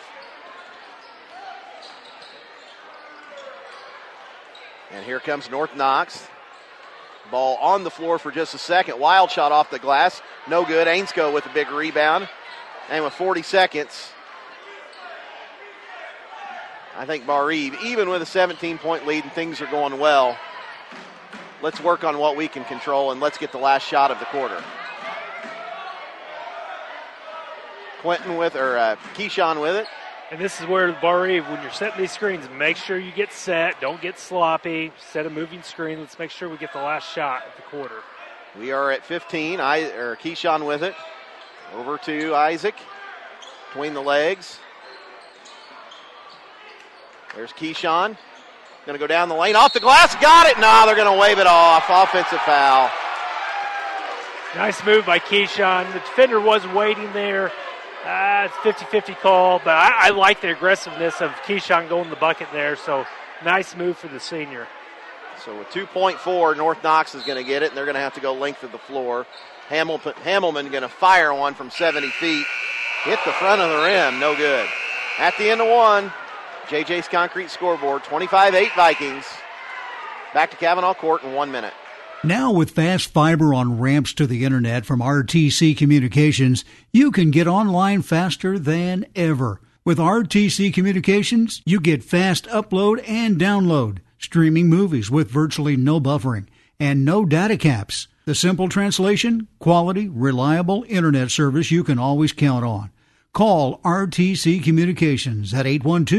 And here comes North Knox. Ball on the floor for just a second. Wild shot off the glass. No good. Ainscough with a big rebound. And with 40 seconds, I think Bar-Eve, even with a 17-point lead and things are going well, let's work on what we can control and let's get the last shot of the quarter. Keyshawn with it. And this is where Bar-Eve, when you're setting these screens, make sure you get set. Don't get sloppy. Set a moving screen. Let's make sure we get the last shot of the quarter. We are at 15. Keyshawn with it. Over to Isaac. Between the legs. There's Keyshawn. Going to go down the lane. Off the glass. Got it. No, they're going to wave it off. Offensive foul. Nice move by Keyshawn. The defender was waiting there. It's 50-50 call, but I like the aggressiveness of Keyshawn going the bucket there, so nice move for the senior. So with 2.4, North Knox is going to get it, and they're going to have to go length of the floor. Hamelman going to fire one from 70 feet. Hit the front of the rim. No good. At the end of one, JJ's Concrete scoreboard, 25-8 Vikings. Back to Cavanaugh Court in 1 minute. Now with fast fiber on ramps to the internet from RTC Communications, you can get online faster than ever. With RTC Communications, you get fast upload and download, streaming movies with virtually no buffering, and no data caps. The simple translation, quality, reliable internet service you can always count on. Call RTC Communications at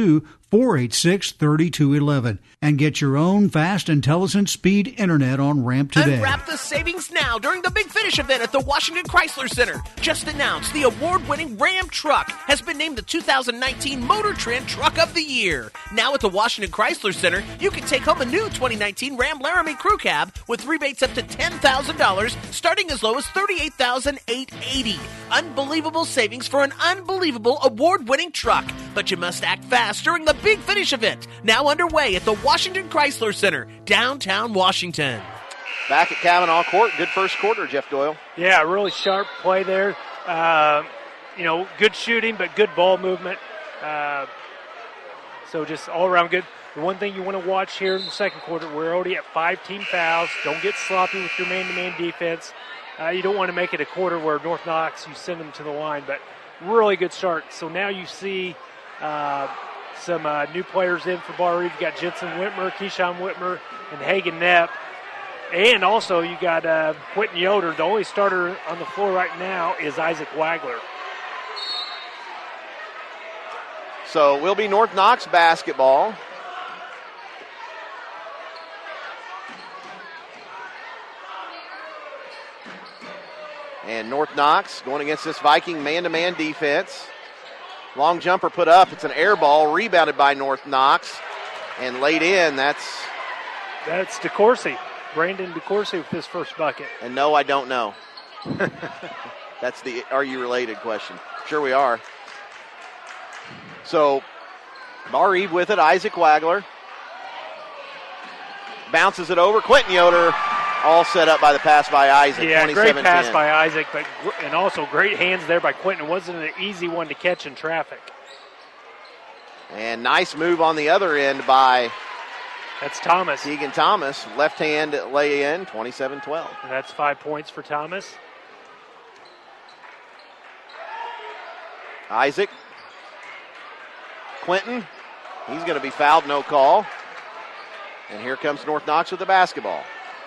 812-486-3211 and get your own fast intelligent speed internet on Ramp today. Unwrap the savings now during the Big Finish event at the Washington Chrysler Center. Just announced, the award-winning Ram truck has been named the 2019 Motor Trend Truck of the Year. Now at the Washington Chrysler Center, you can take home a new 2019 Ram Laramie Crew Cab with rebates up to $10,000, starting as low as $38,880. Unbelievable savings for an unbelievable award-winning truck. But you must act fast during the Big Finish event, now underway at the Washington Chrysler Center, downtown Washington. Back at Kavanaugh Court, good first quarter, Jeff Doyle. Yeah, really sharp play there. Good shooting, but good ball movement. So just all around good. The one thing you want to watch here in the second quarter, we're already at 5 team fouls. Don't get sloppy with your man-to-man defense. You don't want to make it a quarter where North Knox, you send them to the line, but really good start. So now you see some new players in for Bar Eve. You got Jensen Whitmer, Keyshawn Whitmer, and Hagen Knepp. And also you got Quentin Yoder. The only starter on the floor right now is Isaac Wagler. So will be North Knox basketball. And North Knox going against this Viking man-to-man defense. Long jumper put up. It's an air ball rebounded by North Knox and laid in. That's DeCourcy. Brandon DeCourcy with his first bucket. And no, I don't know. That's the are you related question. Sure we are. So Bar Eve with it. Isaac Wagler bounces it over. Quentin Yoder. All set up by the pass by Isaac. Yeah, great pass by Isaac, and also great hands there by Quentin. It wasn't an easy one to catch in traffic. And nice move on the other end by that's Thomas. Keegan Thomas. Left hand lay in, 27-12. And that's 5 points for Thomas. Isaac. Quentin. He's going to be fouled, no call. And here comes North Knox with the basketball.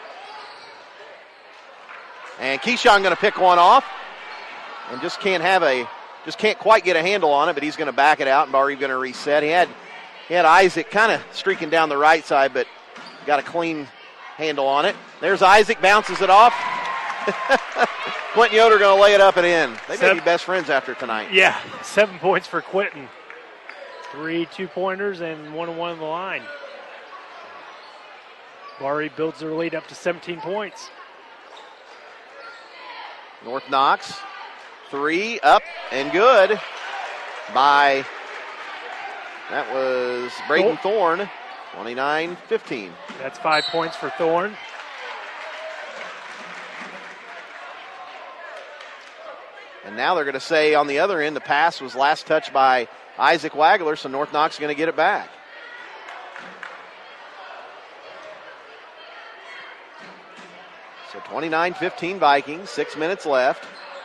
And Keyshawn going to pick one off and just can't quite get a handle on it, but he's going to back it out, and Bar Eve going to reset. He had Isaac kind of streaking down the right side, but got a clean handle on it. There's Isaac, bounces it off. Quentin Yoder going to lay it up and in. They may be best friends after tonight. Yeah, 7 points for Quentin. 3 2-pointers and 1-1 on the line. Bar Eve builds their lead up to 17 points. North Knox, 3 up and good by, that was Braden Thorne, 29-15. That's 5 points for Thorne. And now they're going to say on the other end, the pass was last touched by Isaac Wagler, so North Knox is going to get it back. So 29-15 Vikings, 6 minutes left.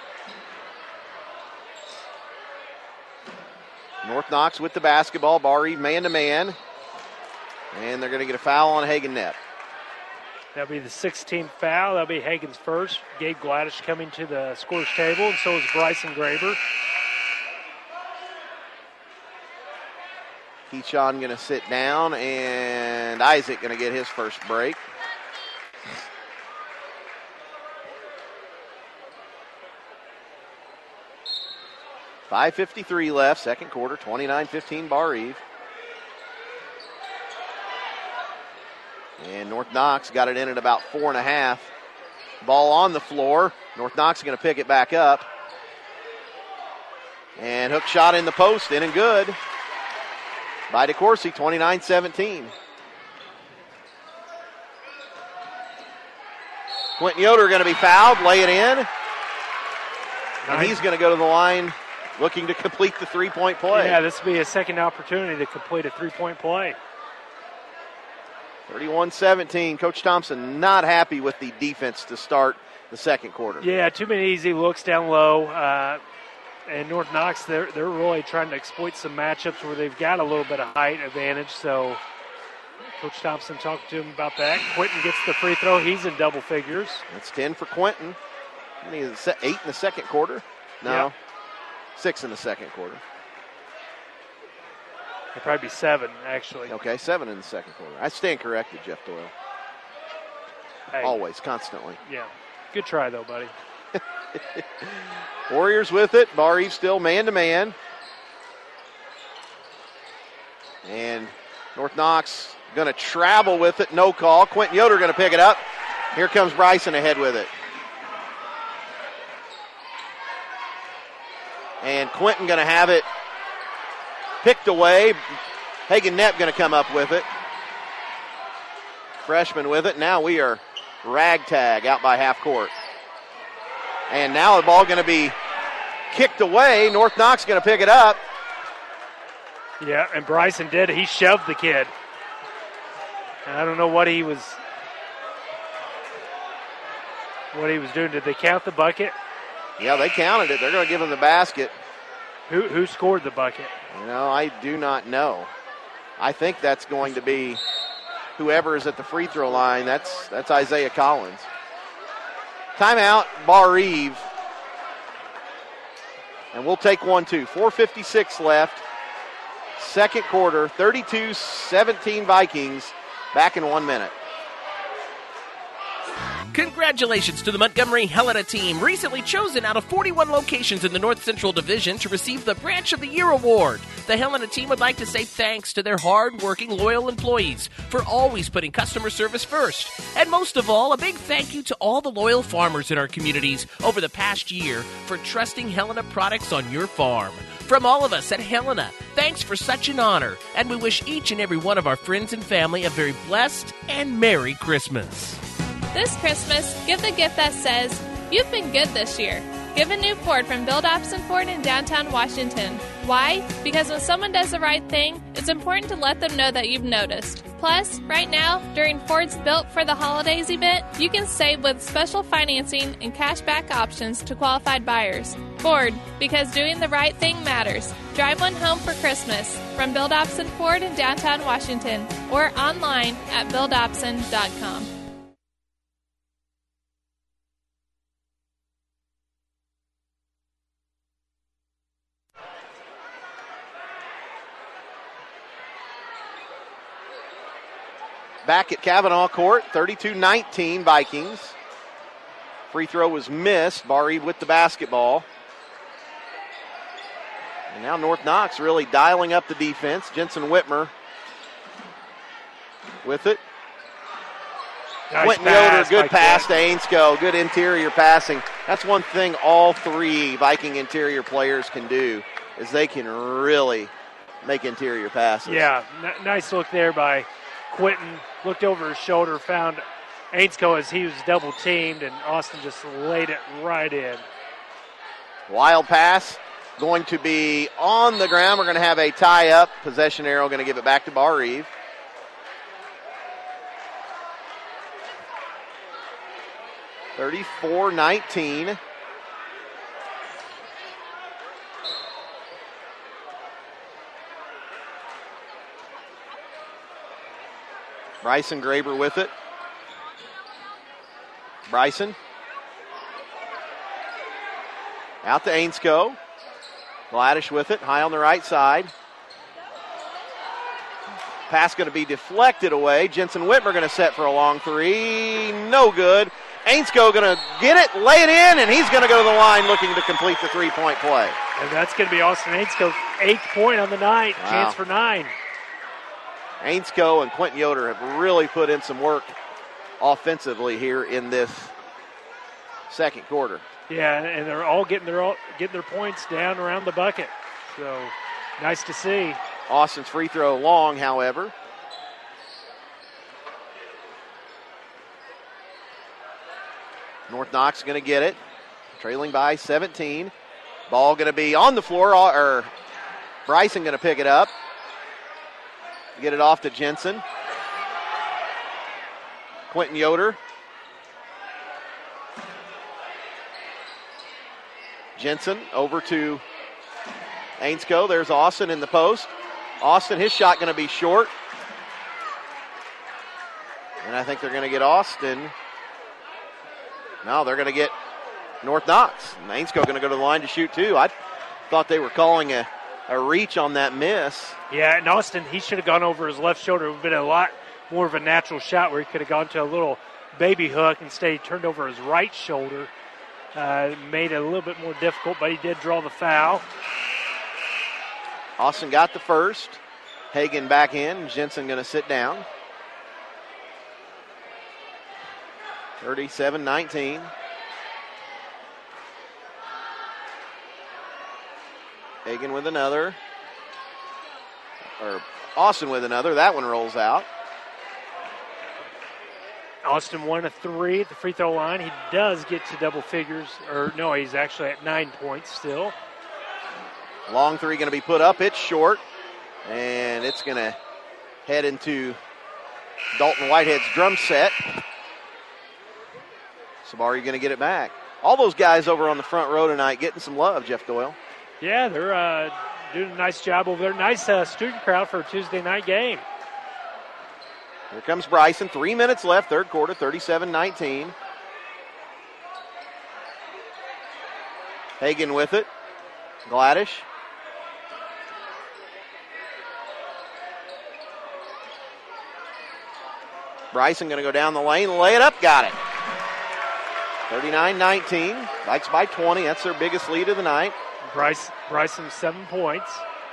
North Knox with the basketball, Bar Eve man-to-man. And they're going to get a foul on Hagen Knepp. That'll be the 16th foul. That'll be Hagen's first. Gabe Gladish coming to the scorer's table, and so is Bryson Graber. Keyshawn going to sit down, and Isaac going to get his first break. .5:53 left, second quarter, 29-15 Bar Eve. And North Knox got it in at about 4.5. Ball on the floor. North Knox is going to pick it back up. And hook shot in the post, in and good by DeCourcy, 29-17. Quentin Yoder going to be fouled, lay it in. And he's going to go to the line looking to complete the three-point play. Yeah, this will be a second opportunity to complete a three-point play. 31-17. Coach Thompson not happy with the defense to start the second quarter. Yeah, too many easy looks down low. And North Knox, they're really trying to exploit some matchups where they've got a little bit of height advantage. So Coach Thompson talked to him about that. Quentin gets the free throw. He's in double figures. That's 10 for Quentin. He's 8 in the second quarter. No, Yep. 6 in the second quarter. It'll probably be 7, actually. Okay, 7 in the second quarter. I stand corrected, Jeff Doyle. Hey. Always, constantly. Yeah. Good try, though, buddy. Warriors with it. Bar Eve still man-to-man. And North Knox going to travel with it. No call. Quentin Yoder going to pick it up. Here comes Bryson ahead with it. And Quentin going to have it picked away. Hagan Knepp going to come up with it. Freshman with it. Now we are ragtag out by half court. And now the ball going to be kicked away. North Knox going to pick it up. Yeah, and Bryson did. He shoved the kid. And I don't know what he was doing. Did they count the bucket? Yeah, they counted it. They're going to give him the basket. Who scored the bucket? I do not know. I think that's going to be whoever is at the free throw line. That's Isaiah Collins. Timeout, Bar Eve. And we'll take 1-2. 4:56 left. Second quarter, 32-17 Vikings. Back in 1 minute. Congratulations to the Montgomery Helena team, recently chosen out of 41 locations in the North Central Division to receive the Branch of the Year award. The Helena team would like to say thanks to their hard-working, loyal employees for always putting customer service first. And most of all, a big thank you to all the loyal farmers in our communities over the past year for trusting Helena products on your farm. From all of us at Helena, thanks for such an honor, and we wish each and every one of our friends and family a very blessed and Merry Christmas. This Christmas, give the gift that says, "You've been good this year." Give a new Ford from Bill Dobson Ford in downtown Washington. Why? Because when someone does the right thing, it's important to let them know that you've noticed. Plus, right now, during Ford's Built for the Holidays event, you can save with special financing and cashback options to qualified buyers. Ford, because doing the right thing matters. Drive one home for Christmas from Bill Dobson Ford in downtown Washington or online at BillDobson.com. Back at Kavanaugh Court, 32-19 Vikings. Free throw was missed. Bar Eve with the basketball. And now North Knox really dialing up the defense. Jensen Whitmer with it. Nice Quentin pass Yoder, good by pass Quentin. to Ainscoe. Good interior passing. That's one thing all three Viking interior players can do, is they can really make interior passes. Yeah, nice look there by Quentin. Looked over his shoulder, found Ainscoe as he was double teamed, and Austin just laid it right in. Wild pass going to be on the ground. We're going to have a tie-up. Possession arrow going to give it back to Bar Eve. (34-19). Bryson Graber with it. Bryson. Out to Ainscoe. Gladish with it, high on the right side. Pass going to be deflected away. Jensen Whitmer going to set for a long three. No good. Ainscoe going to get it, lay it in, and he's going to go to the line looking to complete the three-point play. And that's going to be Austin Ainscoe's 8th point on the night. Wow. Chance for 9. Ainscoe and Quentin Yoder have really put in some work offensively here in this second quarter. Yeah, and they're all getting their points down around the bucket. So nice to see. Austin's free throw long, however. North Knox going to get it, trailing by 17. Ball going to be on the floor, or Bryson going to pick it up. Get it off to Jensen. Quentin Yoder. Jensen over to Ainscoe, there's Austin in the post. Austin, his shot going to be short. And I think they're going to get Austin. No, they're going to get North Knox. And Ainscoe going to go to the line to shoot too. I thought they were calling a reach on that miss. Yeah, and Austin, he should have gone over his left shoulder. It would have been a lot more of a natural shot where he could have gone to a little baby hook. Instead, he turned over his right shoulder. Made it a little bit more difficult, but he did draw the foul. Austin got the first. Hagan back in. Jensen going to sit down. 37-19. Hagan with another. Or Austin with another. That one rolls out. Austin 1 of 3 at the free throw line. He does get to double figures. Or no, he's actually at 9 points still. Long three going to be put up. It's short. And it's going to head into Dalton Whitehead's drum set. Sabari going to get it back. All those guys over on the front row tonight getting some love, Jeff Doyle. Yeah, they're doing a nice job over there. Nice student crowd for a Tuesday night game. Here comes Bryson. 3 minutes left, third quarter, 37-19. Hagan with it. Gladish. Bryson going to go down the lane, lay it up, got it. 39-19. Vikes by 20. That's their biggest lead of the night. Bryson 7 points.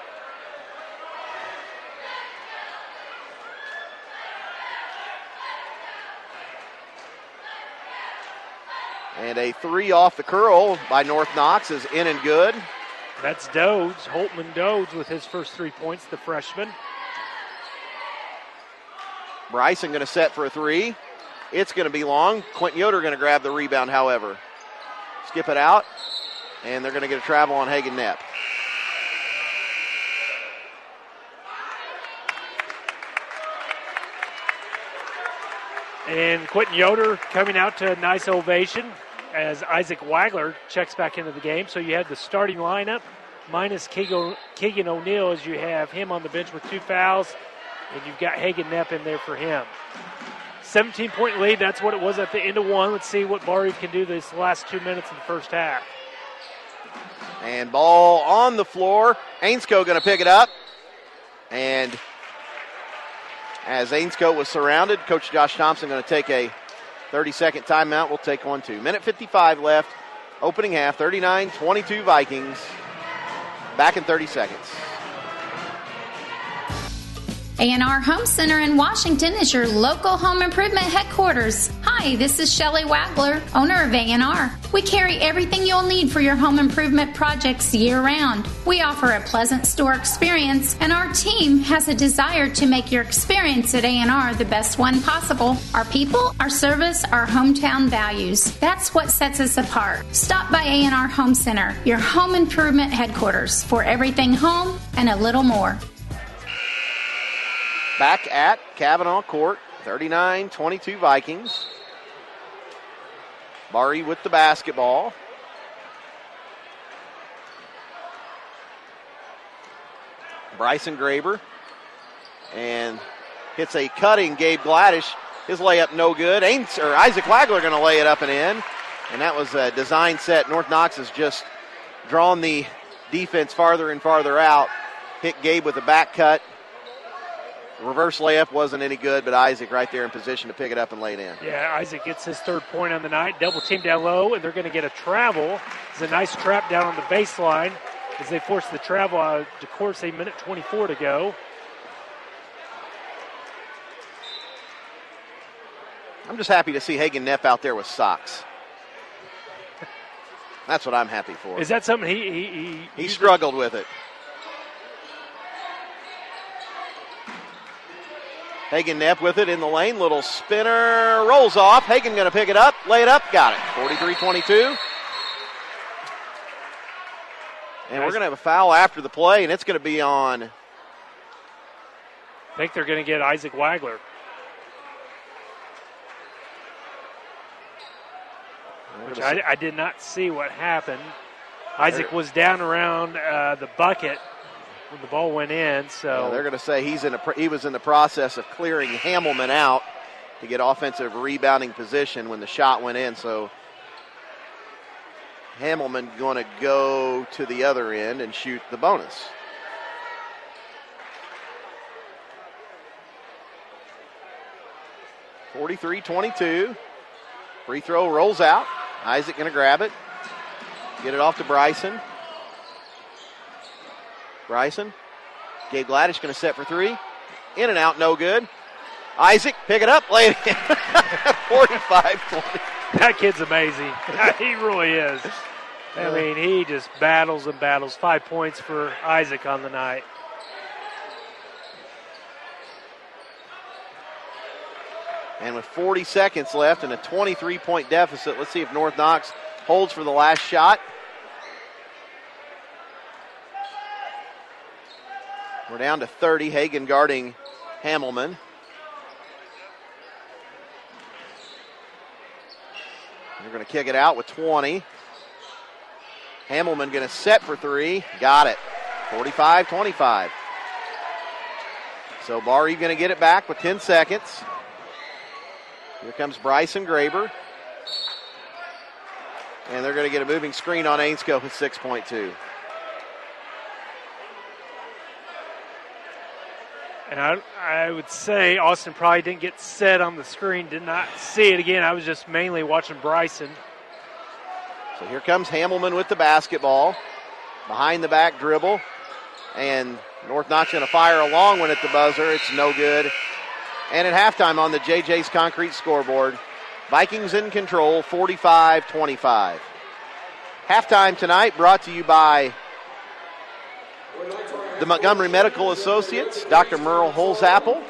And a three off the curl by North Knox is in and good. That's Dodds, Holtman Dodds with his first 3 points, the freshman. Bryson going to set for a three. It's going to be long. Quentin Yoder going to grab the rebound, however. Skip it out, and they're going to get a travel on Hagan Knepp. And Quentin Yoder coming out to a nice ovation as Isaac Wagler checks back into the game. So you have the starting lineup minus Keegan O'Neill as you have him on the bench with 2 fouls, and you've got Hagan Knepp in there for him. 17-point lead, that's what it was at the end of one. Let's see what Bar Eve can do this last 2 minutes in the first half. And ball on the floor. Ainscoe going to pick it up. And as Ainscoe was surrounded, Coach Josh Thompson going to take a 30-second timeout. We'll take one too. Minute 55 left. Opening half, 39-22 Vikings. Back in 30 seconds. A&R Home Center in Washington is your local home improvement headquarters. Hi, this is Shelley Wagler, owner of A&R. We carry everything you'll need for your home improvement projects year-round. We offer a pleasant store experience, and our team has a desire to make your experience at A&R the best one possible. Our people, our service, our hometown values. That's what sets us apart. Stop by A&R Home Center, your home improvement headquarters, for everything home and a little more. Back at Cavanaugh Court, 39-22 Vikings. Bari with the basketball. Bryson Graber. And hits a cutting Gabe Gladish. His layup no good. Isaac Wagler going to lay it up and in. And that was a design set. North Knox has just drawn the defense farther and farther out. Hit Gabe with a back cut. Reverse layup wasn't any good, but Isaac right there in position to pick it up and lay it in. Yeah, Isaac gets his 3rd point on the night. Double team down low, and they're going to get a travel. It's a nice trap down on the baseline as they force the travel out to course. A minute 24 to go. I'm just happy to see Hagan Knepp out there with socks. That's what I'm happy for. Is that something he struggled with it. Hagan Knepp with it in the lane. Little spinner. Rolls off. Hagan going to pick it up. Lay it up. Got it. 43-22. And we're going to have a foul after the play, and it's going to be on. I think they're going to get Isaac Wagler. Which I did not see what happened. Isaac was down around the bucket when the ball went in. So they're going to say he was in the process of clearing Hamelman out to get offensive rebounding position when the shot went in. So Hamelman going to go to the other end and shoot the bonus. (43-22). Free throw rolls out. Isaac going to grab it. Get it off to Bryson. Bryson. Gabe Gladish going to set for three. In and out, no good. Isaac, pick it up, lay it in. 45-20. That kid's amazing. He really is. I mean, he just battles and battles. 5 points for Isaac on the night. And with 40 seconds left and a 23-point deficit, let's see if North Knox holds for the last shot. We're down to 30. Hagan guarding Hamelman. They're going to kick it out with 20. Hamelman going to set for three. Got it. 45-25. So Bar Eve going to get it back with 10 seconds. Here comes Bryson Graber. And they're going to get a moving screen on Ainscope at 6.2. And I would say Austin probably didn't get set on the screen, did not see it again. I was just mainly watching Bryson. So here comes Hamelman with the basketball. Behind the back dribble. And North Knox going to fire a long one at the buzzer. It's no good. And at halftime on the JJ's Concrete scoreboard, Vikings in control, 45-25. Halftime tonight brought to you by the Montgomery Medical Associates, Dr. Merle Holzapfel,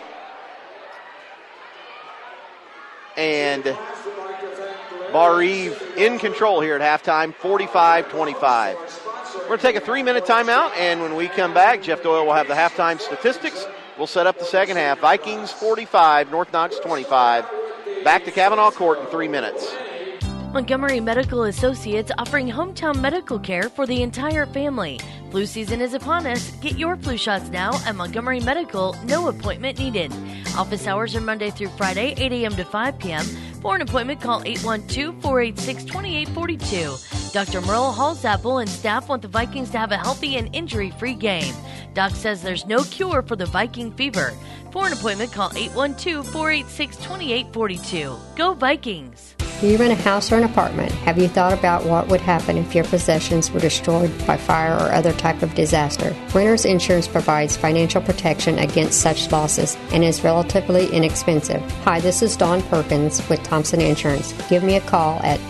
and Bar Eve in control here at halftime, 45-25. We're going to take a 3-minute timeout, and when we come back, Jeff Doyle will have the halftime statistics. We'll set up the second half. Vikings 45, North Knox 25. Back to Cavanaugh Court in 3 minutes. Montgomery Medical Associates offering hometown medical care for the entire family. Flu season is upon us. Get your flu shots now at Montgomery Medical. No appointment needed. Office hours are Monday through Friday, 8 a.m. to 5 p.m. For an appointment, call 812-486-2842. Dr. Merle Holzapfel and staff want the Vikings to have a healthy and injury-free game. Doc says there's no cure for the Viking fever. For an appointment, call 812-486-2842. Go Vikings! Do you rent a house or an apartment? Have you thought about what would happen if your possessions were destroyed by fire or other type of disaster? Renter's Insurance provides financial protection against such losses and is relatively inexpensive. Hi, this is Dawn Perkins with Thompson Insurance. Give me a call at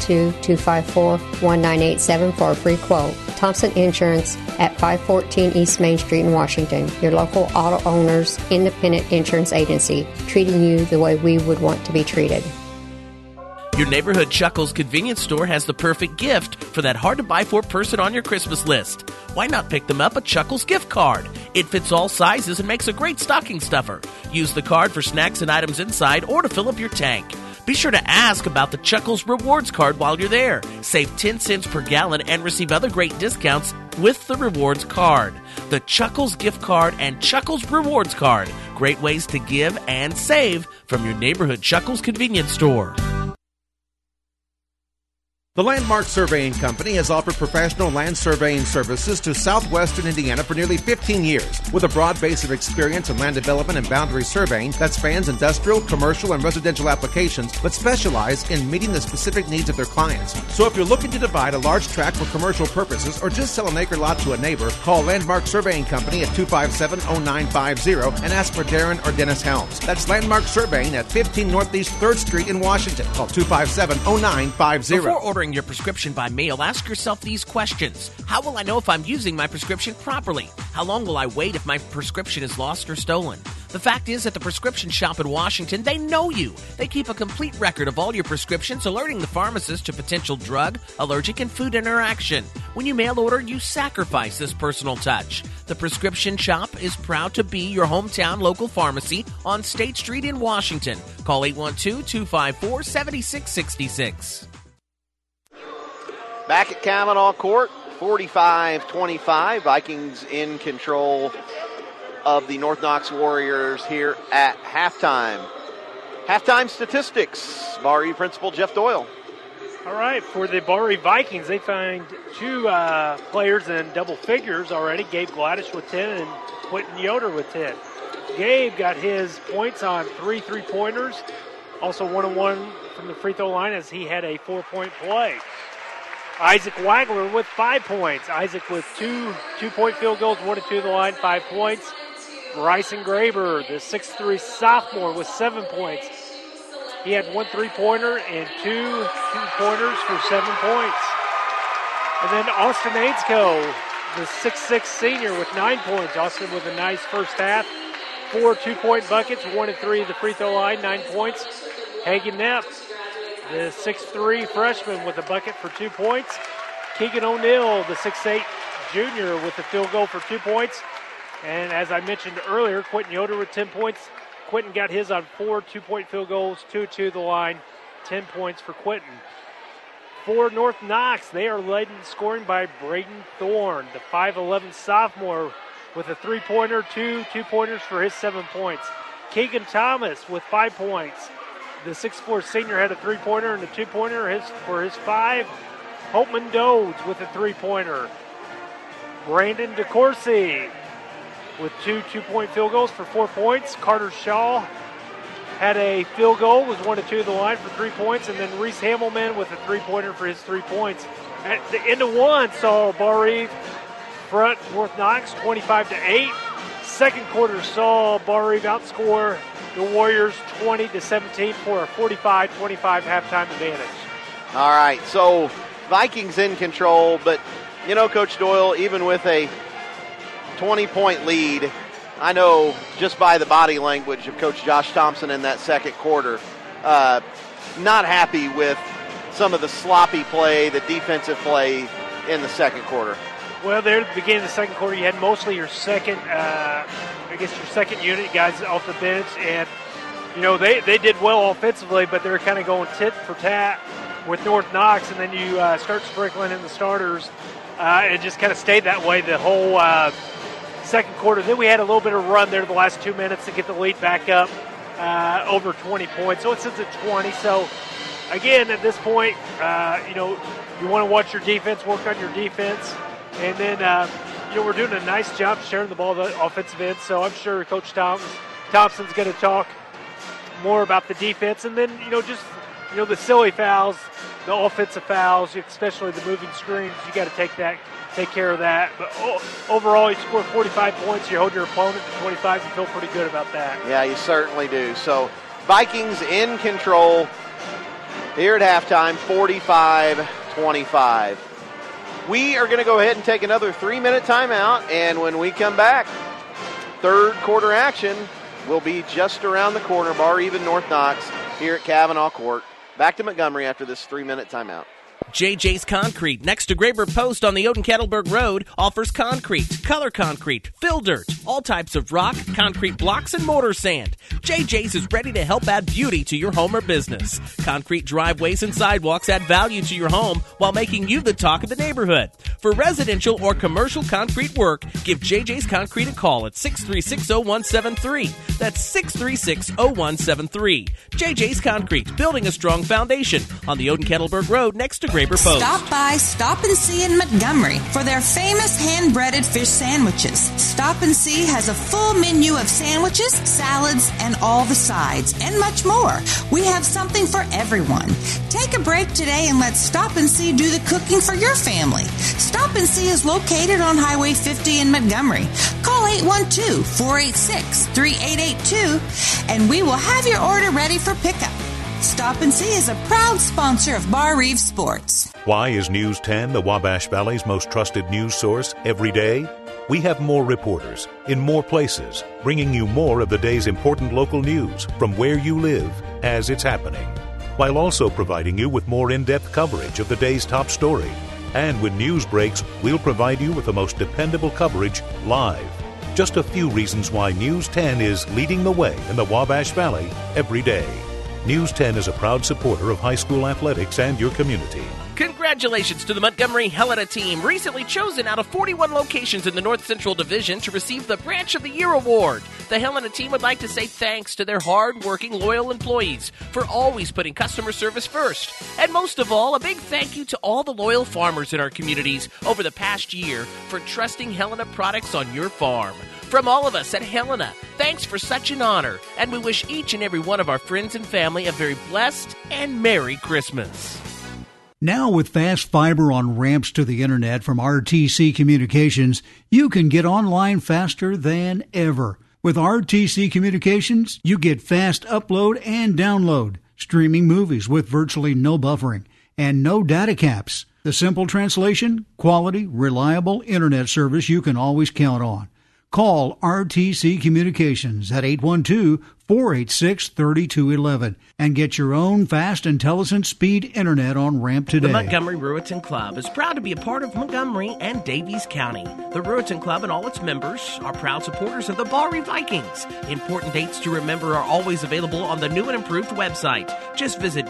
812-254-1987 for a free quote. Thompson Insurance at 514 East Main Street in Washington, your local auto owner's independent insurance agency, treating you the way we would want to be treated. Your neighborhood Chuckles convenience store has the perfect gift for that hard-to-buy-for person on your Christmas list. Why not pick them up a Chuckles gift card? It fits all sizes and makes a great stocking stuffer. Use the card for snacks and items inside or to fill up your tank. Be sure to ask about the Chuckles Rewards card while you're there. Save 10 cents per gallon and receive other great discounts with the Rewards card. The Chuckles gift card and Chuckles Rewards card. Great ways to give and save from your neighborhood Chuckles convenience store. The Landmark Surveying Company has offered professional land surveying services to southwestern Indiana for nearly 15 years. With a broad base of experience in land development and boundary surveying that spans industrial, commercial, and residential applications, but specialize in meeting the specific needs of their clients. So if you're looking to divide a large tract for commercial purposes or just sell an acre lot to a neighbor, call Landmark Surveying Company at 257-0950 and ask for Darren or Dennis Helms. That's Landmark Surveying at 15 Northeast 3rd Street in Washington. Call 257-0950. Before ordering your prescription by mail, ask yourself these questions. How will I know if I'm using my prescription properly? How long will I wait if my prescription is lost or stolen? The fact is, at the prescription shop in Washington, they know you. They keep a complete record of all your prescriptions, alerting the pharmacist to potential drug, allergic, and food interaction. When you mail order, you sacrifice this personal touch. The prescription shop is proud to be your hometown local pharmacy on State Street in Washington. Call 812-254-7666. Back at Cavanaugh Court, 45-25. Vikings in control of the North Knox Warriors here at halftime. Halftime statistics. Bar Eve principal Jeff Doyle. All right, for the Bar Eve Vikings, they find two players in double figures already. Gabe Gladish with 10 and Quentin Yoder with 10. Gabe got his points on 3 3-pointers. Also 1-on-1 from the free throw line as he had a 4-point play. Isaac Wagler with 5 points. Isaac with two 2-point field goals, 1 and 2 to the line, 5 points. Bryson Graber, the 6'3 sophomore, with 7 points. He had 1 3-pointer and 2 2-pointers for 7 points. And then Austin Aidsco, the 6'6 senior, with 9 points. Austin with a nice first half. 4 2-point buckets, 1 and 3 at the free throw line, 9 points. Hagen Knapp, the 6'3 freshman, with a bucket for 2 points. Keegan O'Neill, the 6'8 junior, with the field goal for 2 points. And as I mentioned earlier, Quentin Yoder with 10 points. Quentin got his on 4 2-point field goals, 2 the line, 10 points for Quentin. For North Knox, they are led in scoring by Braden Thorne, the 5'11 sophomore, with a 3-pointer, 2 2-pointers for his 7 points. Keegan Thomas with 5 points. The 6'4 senior had a 3-pointer and a 2-pointer for his 5. Holtman Dodds with a 3-pointer. Brandon DeCourcy with 2 2-point field goals for 4 points. Carter Shaw had a field goal, was 1 and 2 to the line for 3 points. And then Reese Hamelman with a 3-pointer for his 3 points. At the end of one, saw Bar Eve front North Knox 25-8. Second quarter saw Bar Eve outscore the Warriors 20-17 for a 45-25 halftime advantage. All right, so Vikings in control, but you know, Coach Doyle, even with a 20-point lead, I know just by the body language of Coach Josh Thompson in that second quarter, not happy with some of the sloppy play, the defensive play in the second quarter. Well, there at the beginning of the second quarter, you had mostly your second unit guys off the bench, and you know they did well offensively, but they were kind of going tit for tat with North Knox, and then you start sprinkling in the starters. It just kind of stayed that way the whole second quarter. Then we had a little bit of a run there the last 2 minutes to get the lead back up over 20 points. So it sits at 20. So again, at this point, you want to watch your defense, work on your defense. And then, we're doing a nice job sharing the ball to the offensive end, so I'm sure Coach Thompson's going to talk more about the defense. And then, the silly fouls, the offensive fouls, especially the moving screens, you got to take care of that. But overall, you score 45 points, you hold your opponent to 25, you feel pretty good about that. Yeah, you certainly do. So, Vikings in control here at halftime, 45-25. We are going to go ahead and take another 3-minute timeout, and when we come back, third quarter action will be just around the corner. Bar Even North Knox here at Cavanaugh Court. Back to Montgomery after this 3-minute timeout. JJ's Concrete, next to Graber Post on the Oden-Kettleberg Road, offers concrete, color concrete, fill dirt, all types of rock, concrete blocks, and mortar sand. JJ's is ready to help add beauty to your home or business. Concrete driveways and sidewalks add value to your home while making you the talk of the neighborhood. For residential or commercial concrete work, give JJ's Concrete a call at 636-0173. That's 636-0173. JJ's Concrete, building a strong foundation on the Oden-Kettleberg Road next to Graber Post. Stop by Stop and See in Montgomery for their famous hand-breaded fish sandwiches. Stop and See has a full menu of sandwiches, salads, and all the sides, and much more. We have something for everyone. Take a break today and let Stop and See do the cooking for your family. Stop and See is located on Highway 50 in Montgomery. Call 812-486-3882 and we will have your order ready for pickup. Stop and See is a proud sponsor of Bar Eve Sports. Why is News 10 the Wabash Valley's most trusted news source every day? We have more reporters in more places, bringing you more of the day's important local news from where you live as it's happening, while also providing you with more in-depth coverage of the day's top story. And when news breaks, we'll provide you with the most dependable coverage live. Just a few reasons why News 10 is leading the way in the Wabash Valley every day. News 10 is a proud supporter of high school athletics and your community. Congratulations to the Montgomery Helena team, recently chosen out of 41 locations in the North Central Division to receive the Branch of the Year award. The Helena team would like to say thanks to their hard-working, loyal employees for always putting customer service first. And most of all, a big thank you to all the loyal farmers in our communities over the past year for trusting Helena products on your farm. From all of us at Helena, thanks for such an honor, and we wish each and every one of our friends and family a very blessed and Merry Christmas. Now with fast fiber on ramps to the internet from RTC Communications, you can get online faster than ever. With RTC Communications, you get fast upload and download, streaming movies with virtually no buffering, and no data caps. The simple translation, quality, reliable internet service you can always count on. Call RTC Communications at 812-486-3211 and get your own fast intelligent speed internet on ramp today. The Montgomery Ruritan Club is proud to be a part of Montgomery and Daviess County. The Ruritan Club and all its members are proud supporters of the Barry Vikings. Important dates to remember are always available on the new and improved website. Just visit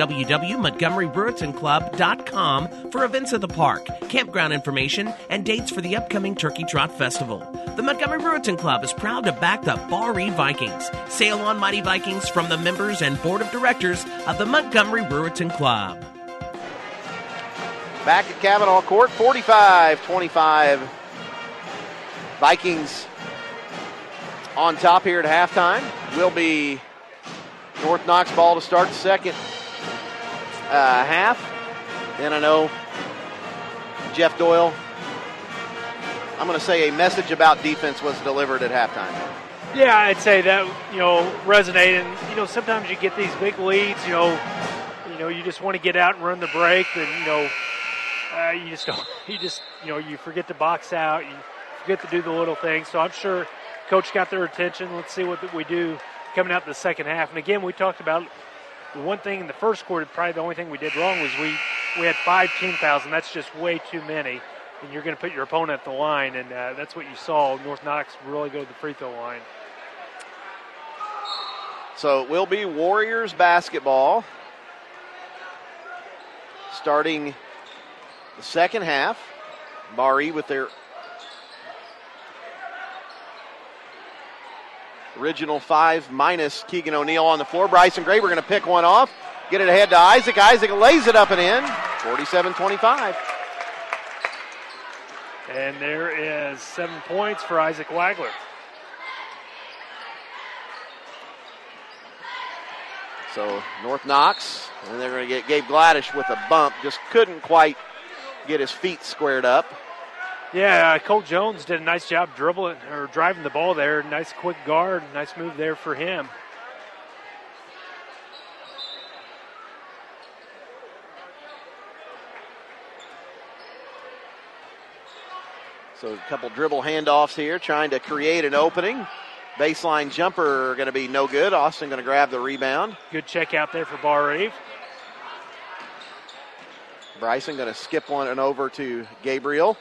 www.montgomeryruritanclub.com for events at the park, campground information, and dates for the upcoming Turkey Trot Festival. The Montgomery Ruritan Club is proud to back the Barry Vikings. Sail on, Mighty Vikings, from the members and board of directors of the Montgomery Ruritan Club. Back at Cavanaugh Court, 45-25. Vikings on top here at halftime. Will be North Knox ball to start the second half. And I know Jeff Doyle, I'm going to say a message about defense was delivered at halftime. Yeah, I'd say that, resonating. Sometimes you get these big leads, you just want to get out and run the break, and, you just don't, you forget to box out, you forget to do the little things. So I'm sure Coach got their attention. Let's see what we do coming out in the second half. And again, we talked about the one thing in the first quarter, probably the only thing we did wrong was we had 5 team fouls, and that's just way too many. And you're going to put your opponent at the line, and that's what you saw. North Knox really go to the free throw line. So it will be Warriors basketball starting the second half. Barry with their original 5 minus Keegan O'Neill on the floor. Bryson Graber going to pick one off, get it ahead to Isaac. Isaac lays it up and in, 47-25. And there is 7 points for Isaac Wagler. So North Knox, and they're going to get Gabe Gladish with a bump. Just couldn't quite get his feet squared up. Yeah, Colt Jones did a nice job driving the ball there. Nice quick guard, nice move there for him. So a couple dribble handoffs here, trying to create an opening. Baseline jumper going to be no good. Austin going to grab the rebound. Good check out there for Bar Eve. Bryson going to skip one and over to Gabriel.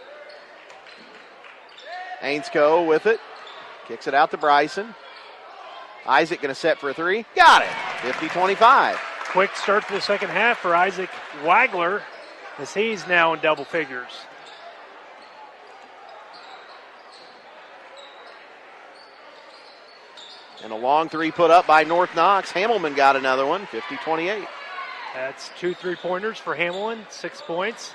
Ainscoe with it. Kicks it out to Bryson. Isaac going to set for a 3. Got it. 50-25. Quick start to the second half for Isaac Wagler as he's now in double figures. And a long 3 put up by North Knox. Hamelman got another one, 50-28. That's 2 3-pointers for Hamelman, 6 points.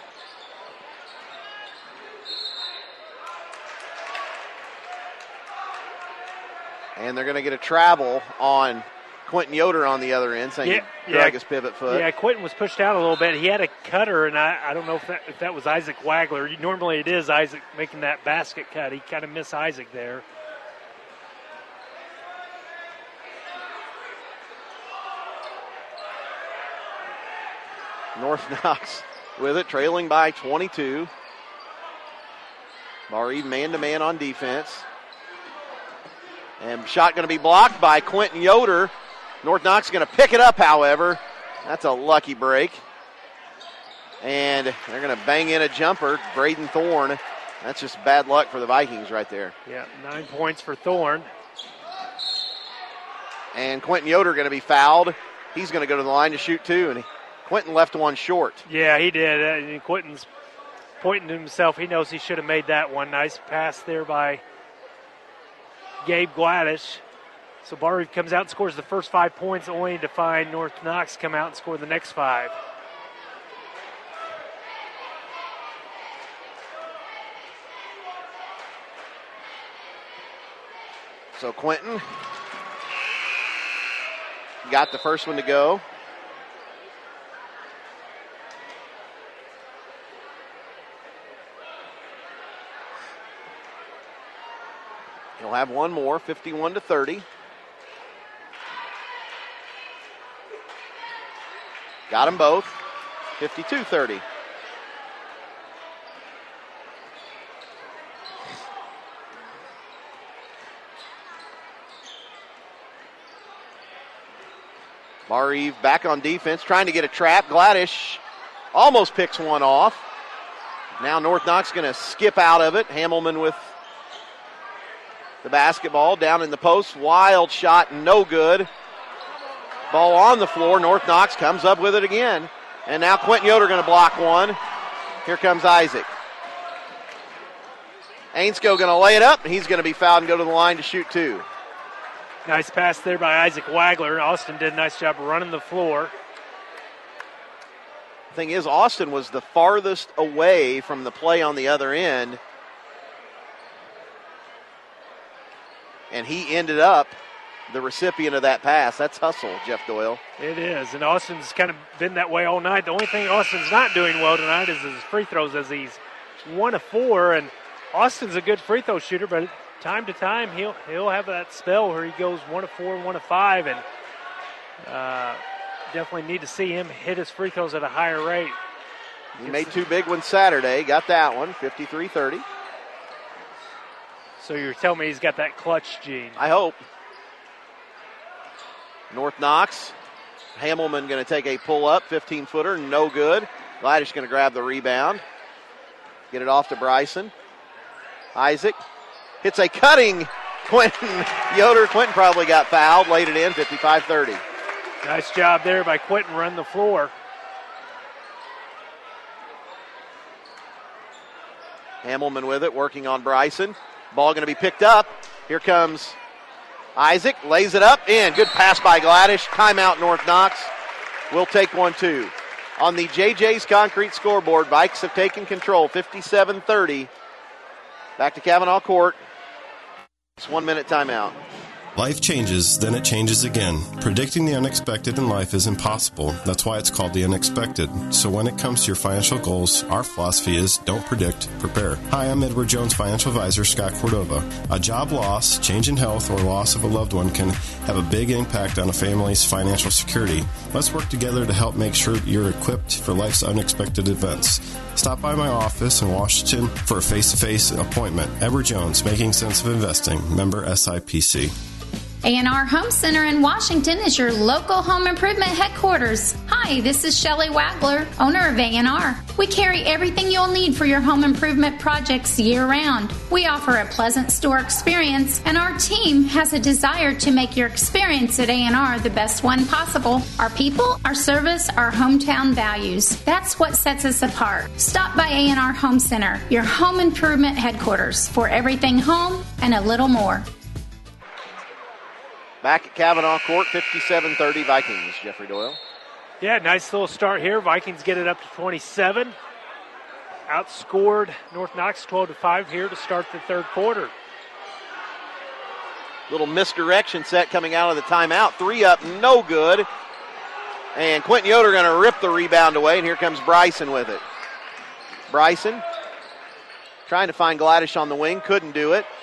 And they're going to get a travel on Quentin Yoder on the other end, saying drag his pivot foot. Yeah, Quentin was pushed out a little bit. He had a cutter, and I don't know if that was Isaac Wagler. Normally it is Isaac making that basket cut. He kind of missed Isaac there. North Knox with it, trailing by 22. Bar-Eve man-to-man on defense. And shot going to be blocked by Quentin Yoder. North Knox going to pick it up, however. That's a lucky break. And they're going to bang in a jumper. Braden Thorne. That's just bad luck for the Vikings right there. Yeah, 9 points for Thorne. And Quentin Yoder going to be fouled. He's going to go to the line to shoot 2, and Quentin left one short. Yeah, he did. And Quentin's pointing to himself. He knows he should have made that one. Nice pass there by Gabe Gladish. So Bar Reeve comes out and scores the first 5 points, only to find North Knox come out and score the next 5. So Quentin got the first one to go. He'll have one more, 51-30. Got them both, 52-30. Bar Eve back on defense, trying to get a trap. Gladish almost picks one off. Now North Knox going to skip out of it. Hamelman with the basketball down in the post. Wild shot, no good. Ball on the floor. North Knox comes up with it again. And now Quentin Yoder going to block one. Here comes Isaac. Ainscoe going to lay it up. He's going to be fouled and go to the line to shoot 2. Nice pass there by Isaac Wagler. Austin did a nice job running the floor. Thing is, Austin was the farthest away from the play on the other end. And he ended up the recipient of that pass. That's hustle, Jeff Doyle. It is, and Austin's kind of been that way all night. The only thing Austin's not doing well tonight is his free throws, as he's 1 of 4. And Austin's a good free throw shooter, but time to time he'll have that spell where he goes 1 of 4, 1 of 5, and definitely need to see him hit his free throws at a higher rate. He made 2 big ones Saturday. Got that one, 53-30. So you're telling me he's got that clutch gene? I hope. North Knox. Hamelman going to take a pull-up, 15-footer, no good. Gladish going to grab the rebound. Get it off to Bryson. Isaac hits a cutting Quentin Yoder. Quentin probably got fouled, laid it in, 55-30. Nice job there by Quentin running the floor. Hamelman with it, working on Bryson. Ball going to be picked up. Here comes Isaac, lays it up, in. Good pass by Gladish. Timeout, North Knox. We'll take one, too. On the JJ's Concrete scoreboard, Vikes have taken control, 57-30. Back to Cavanaugh Court. It's 1 minute timeout. Life changes, then it changes again. Predicting the unexpected in life is impossible. That's why it's called the unexpected. So when it comes to your financial goals, our philosophy is don't predict, prepare. Hi, I'm Edward Jones financial advisor Scott Cordova. A job loss, change in health, or loss of a loved one can have a big impact on a family's financial security. Let's work together to help make sure you're equipped for life's unexpected events. Stop by my office in Washington for a face-to-face appointment. Edward Jones, Making Sense of Investing, member SIPC. A&R Home Center in Washington is your local home improvement headquarters. Hi, this is Shelley Wagler, owner of A&R. We carry everything you'll need for your home improvement projects year-round. We offer a pleasant store experience, and our team has a desire to make your experience at A&R the best one possible. Our people, our service, our hometown values. That's what sets us apart. Stop by A&R Home Center, your home improvement headquarters, for everything home and a little more. Back at Cavanaugh Court, 57-30 Vikings, Jeffrey Doyle. Yeah, nice little start here. Vikings get it up to 27. Outscored North Knox 12-5 here to start the third quarter. Little misdirection set coming out of the timeout. 3 up, no good. And Quentin Yoder going to rip the rebound away, and here comes Bryson with it. Bryson trying to find Gladish on the wing, couldn't do it.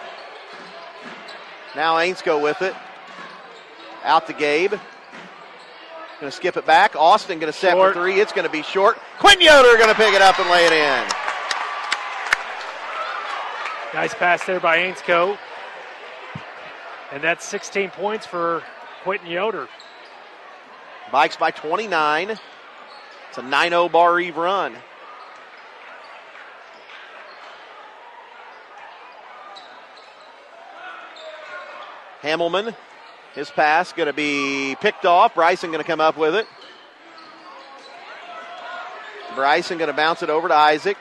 Now Ainscoe with it. Out to Gabe. Going to skip it back. Austin going to set for 3. It's going to be short. Quentin Yoder going to pick it up and lay it in. Nice pass there by Ainscoe. And that's 16 points for Quentin Yoder. Vikes by 29. It's a 9-0 Bar Eve run. Hamelman, his pass going to be picked off. Bryson going to come up with it. Bryson going to bounce it over to Isaac.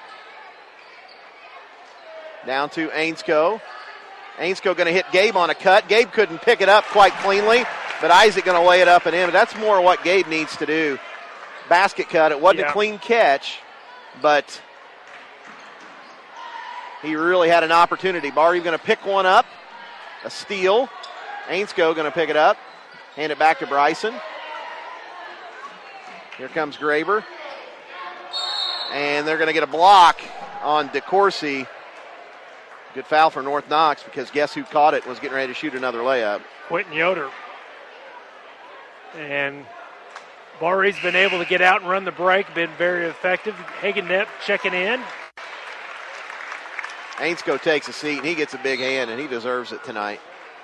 Down to Ainscoe. Ainscoe going to hit Gabe on a cut. Gabe couldn't pick it up quite cleanly, but Isaac going to lay it up and in. But that's more what Gabe needs to do. Basket cut. It wasn't a clean catch, but he really had an opportunity. Bar-Eve going to pick one up. A steal. Ainscoe going to pick it up. Hand it back to Bryson. Here comes Graber. And they're going to get a block on DeCourcy. Good foul for North Knox because guess who caught it was getting ready to shoot another layup. Quentin Yoder. And Bar-Eve's been able to get out and run the break, been very effective. Hagen-Knepp checking in. Ainscoe takes a seat, and he gets a big hand, and he deserves it tonight.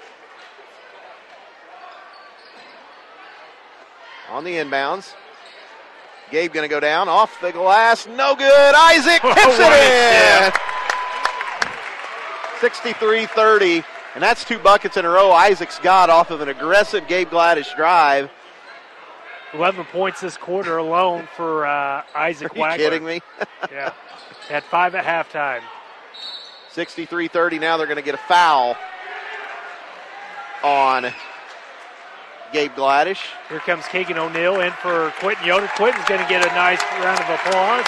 On the inbounds. Gabe going to go down, off the glass, no good. Isaac tips it in. 63-30, and that's 2 buckets in a row Isaac's got off of an aggressive Gabe Gladish drive. 11 points this quarter alone for Isaac Wagler. Are you kidding me? Yeah. Had 5 at halftime. 63-30, now they're going to get a foul on Gabe Gladish. Here comes Keegan O'Neill in for Quentin Yoder. Quentin's going to get a nice round of applause.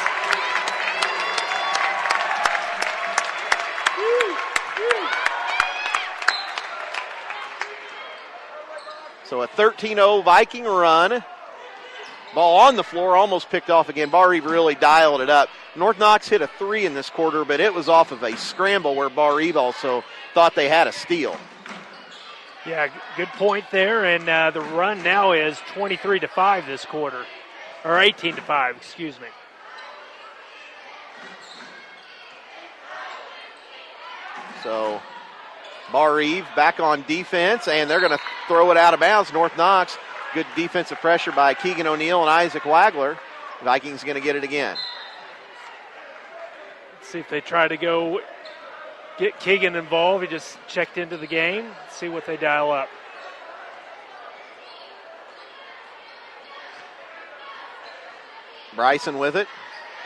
So a 13-0 Viking run. Ball on the floor, almost picked off again. Bar-Eve really dialed it up. North Knox hit a 3 in this quarter, but it was off of a scramble where Bar-Eve also thought they had a steal. Yeah, good point there, and the run now is 23-5 this quarter, or 18-5, excuse me. So Bar-Eve back on defense, and they're going to throw it out of bounds. North Knox, good defensive pressure by Keegan O'Neill and Isaac Wagler. Vikings going to get it again. Let's see if they try to go get Keegan involved. He just checked into the game. See what they dial up. Bryson with it.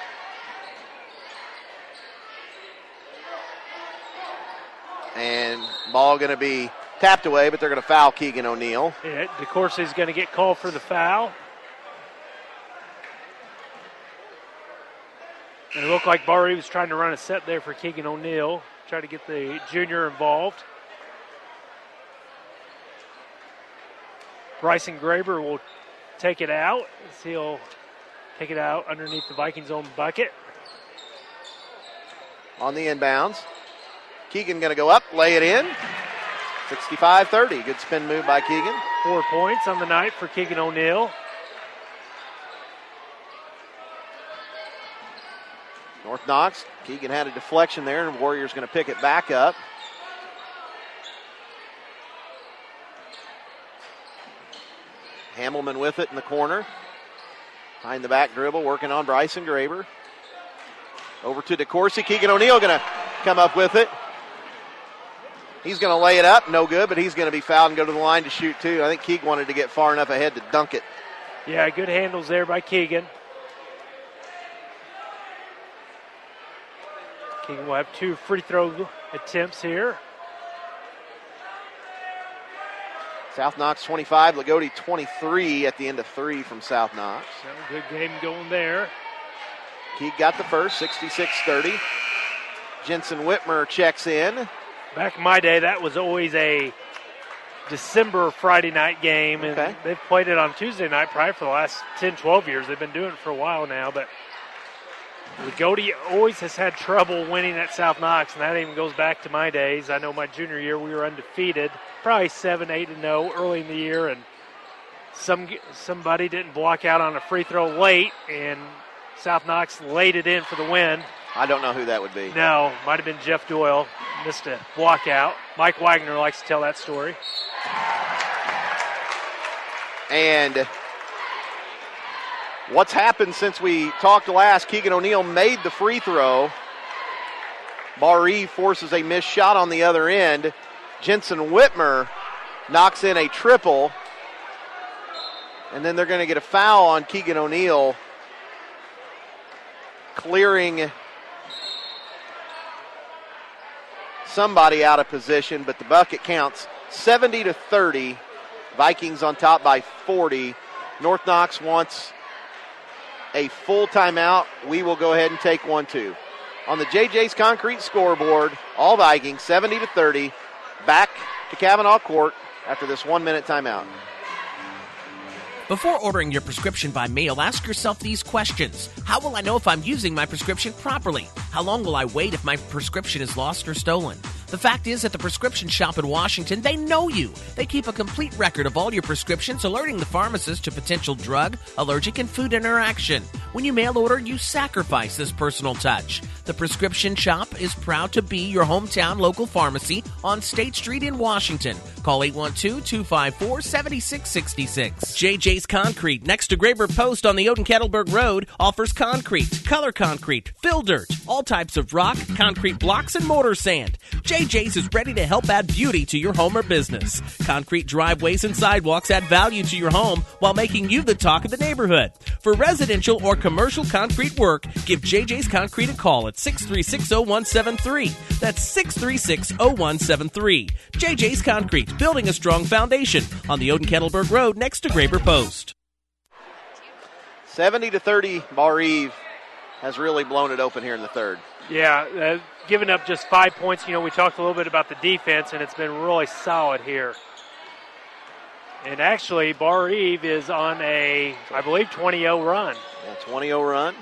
And ball going to be tapped away, but they're going to foul Keegan O'Neill. Yeah, DeCourcy's going to get called for the foul. And it looked like Bar-Eve was trying to run a set there for Keegan O'Neill. Try to get the junior involved. Bryson Graber will take it out. He'll take it out underneath the Vikings' own bucket. On the inbounds. Keegan going to go up, lay it in. 65-30. Good spin move by Keegan. 4 points on the night for Keegan O'Neill. North Knox. Keegan had a deflection there, and Warriors going to pick it back up. Hamelman with it in the corner. Behind the back dribble, working on Bryson Graber. Over to DeCourcy. Keegan O'Neill going to come up with it. He's going to lay it up. No good, but he's going to be fouled and go to the line to shoot, too. I think Keegan wanted to get far enough ahead to dunk it. Yeah, good handles there by Keegan. Keegan will have 2 free throw attempts here. South Knox 25, Lagodi 23 at the end of 3 from South Knox. Good game going there. Keegan got the first, 66-30. Jensen Whitmer checks in. Back in my day, that was always a December Friday night game, and they've played it on Tuesday night probably for the last 10, 12 years. They've been doing it for a while now, but Lagodi always has had trouble winning at South Knox, and that even goes back to my days. I know my junior year we were undefeated, probably 7-8-0 early in the year, and somebody didn't block out on a free throw late, and South Knox laid it in for the win. I don't know who that would be. No, might have been Jeff Doyle. Missed a block out. Mike Wagner likes to tell that story. And what's happened since we talked last, Keegan O'Neill made the free throw. Bar-Eve forces a missed shot on the other end. Jensen Whitmer knocks in a triple. And then they're going to get a foul on Keegan O'Neill. clearing somebody out of position, but the bucket counts 70-30. Vikings on top by 40. North Knox wants a full timeout. We will go ahead and take one too. On the JJ's Concrete scoreboard, all Vikings 70-30. Back to Kavanaugh Court after this 1 minute timeout. Before ordering your prescription by mail, ask yourself these questions. How will I know if I'm using my prescription properly? How long will I wait if my prescription is lost or stolen? The fact is, at the prescription shop in Washington, they know you. They keep a complete record of all your prescriptions, alerting the pharmacist to potential drug, allergic, and food interaction. When you mail order, you sacrifice this personal touch. The prescription shop is proud to be your hometown local pharmacy on State Street in Washington. Call 812-254-7666. JJ's Concrete, next to Graber Post on the Oden-Kettleberg Road, offers concrete, color concrete, fill dirt, all types of rock, concrete blocks, and mortar sand. JJ's is ready to help add beauty to your home or business. Concrete driveways and sidewalks add value to your home while making you the talk of the neighborhood. For residential or commercial concrete work, give JJ's Concrete a call at 636-0173. That's 636-0173. JJ's Concrete, building a strong foundation on the Oden-Kettleberg Road next to Graber Post. 70-30, Bar Eve has really blown it open here in the third. Yeah, giving up just 5 points. You know, we talked a little bit about the defense, and it's been really solid here. And actually, Bar Eve is on a, I believe, 20-0 run. Yeah, 20-0 run.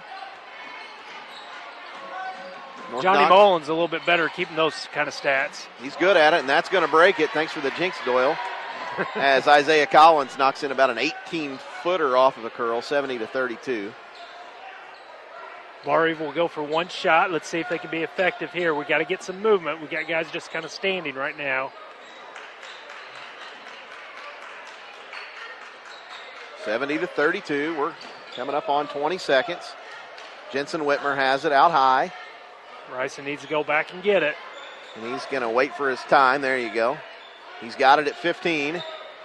North Johnny Knox, Mullins a little bit better keeping those kind of stats. He's good at it, and that's going to break it. Thanks for the jinx, Doyle. As Isaiah Collins knocks in about an 18-footer off of a curl, 70-32. Bar Eve will go for one shot. Let's see if they can be effective here. We got to get some movement. We got guys just kind of standing right now. 70-32. We're coming up on 20 seconds. Jensen Whitmer has it out high. Bryson needs to go back and get it. And he's going to wait for his time. There you go. He's got it at 15.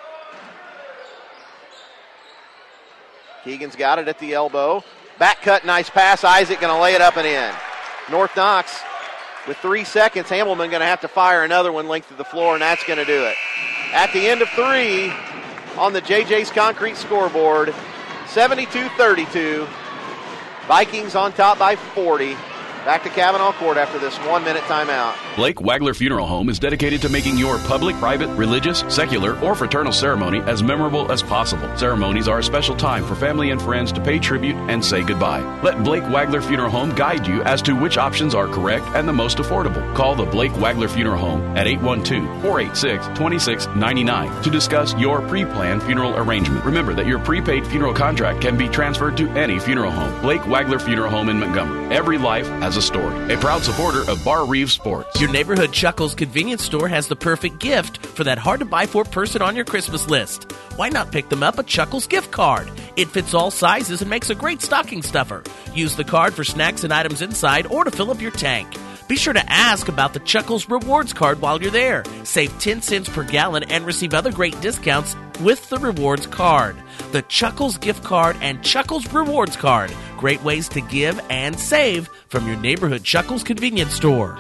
Keegan's got it at the elbow. Back cut, nice pass. Isaac going to lay it up and in. North Knox with 3 seconds. Hamelman going to have to fire another one length of the floor, and that's going to do it. At the end of 3 on the JJ's Concrete scoreboard, 72-32. Vikings on top by 40. Back to Kavanaugh Court after this 1 minute timeout. Blake Wagler Funeral Home is dedicated to making your public, private, religious, secular, or fraternal ceremony as memorable as possible. Ceremonies are a special time for family and friends to pay tribute and say goodbye. Let Blake Wagler Funeral Home guide you as to which options are correct and the most affordable. Call the Blake Wagler Funeral Home at 812-486-2699 to discuss your pre-planned funeral arrangement. Remember that your prepaid funeral contract can be transferred to any funeral home. Blake Wagler Funeral Home in Montgomery. Every life has a story. A proud supporter of Bar Reeve Sports. Your neighborhood Chuckles convenience store has the perfect gift for that hard-to-buy-for person on your Christmas list. Why not pick them up a Chuckles gift card? It fits all sizes and makes a great stocking stuffer. Use the card for snacks and items inside or to fill up your tank. Be sure to ask about the Chuckles Rewards card while you're there. Save 10 cents per gallon and receive other great discounts with the Rewards card. The Chuckles gift card and Chuckles Rewards card. Great ways to give and save from your neighborhood Chuckles convenience store.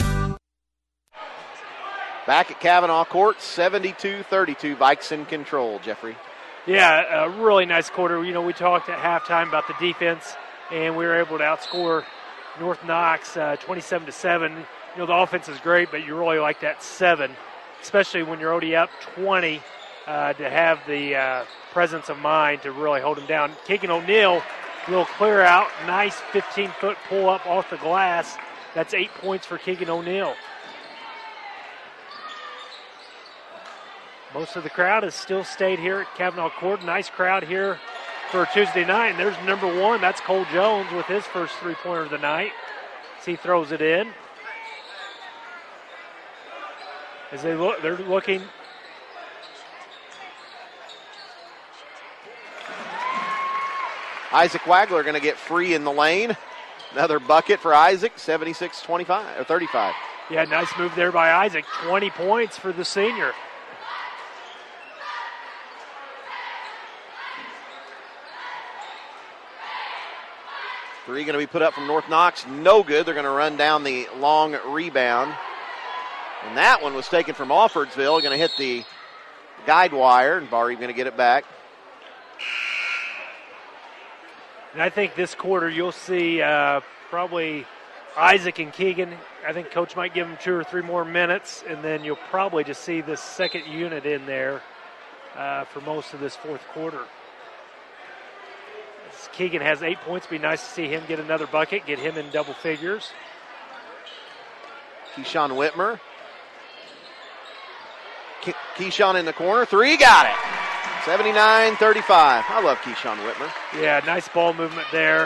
Back at Kavanaugh Court, 72-32. Vikes in control, Jeffrey. Yeah, a really nice quarter. You know, we talked at halftime about the defense, and we were able to outscore North Knox 27-7. You know, the offense is great, but you really like that 7, especially when you're already up 20, to have the presence of mind to really hold them down. Keegan O'Neill will clear out. Nice 15-foot pull-up off the glass. That's 8 points for Keegan O'Neill. Most of the crowd has still stayed here at Kavanaugh Court. Nice crowd here for Tuesday night. And there's number 1. That's Cole Jones with his first three-pointer of the night as he throws it in. As they look, they're looking. Isaac Wagler going to get free in the lane. Another bucket for Isaac, 76-25 or 35. Yeah, nice move there by Isaac. 20 points for the senior. Three going to be put up from North Knox. No good. They're going to run down the long rebound. And that one was taken from Alfordsville. Going to hit the guide wire, and Bar Eve going to get it back. And I think this quarter you'll see probably Isaac and Keegan. I think Coach might give them 2 or 3 more minutes, and then you'll probably just see this second unit in there for most of this fourth quarter. Keegan has 8 points. Be nice to see him get another bucket, get him in double figures. Keyshawn Whitmer. Keyshawn in the corner. 3, got it. 79-35. I love Keyshawn Whitmer. Yeah, nice ball movement there.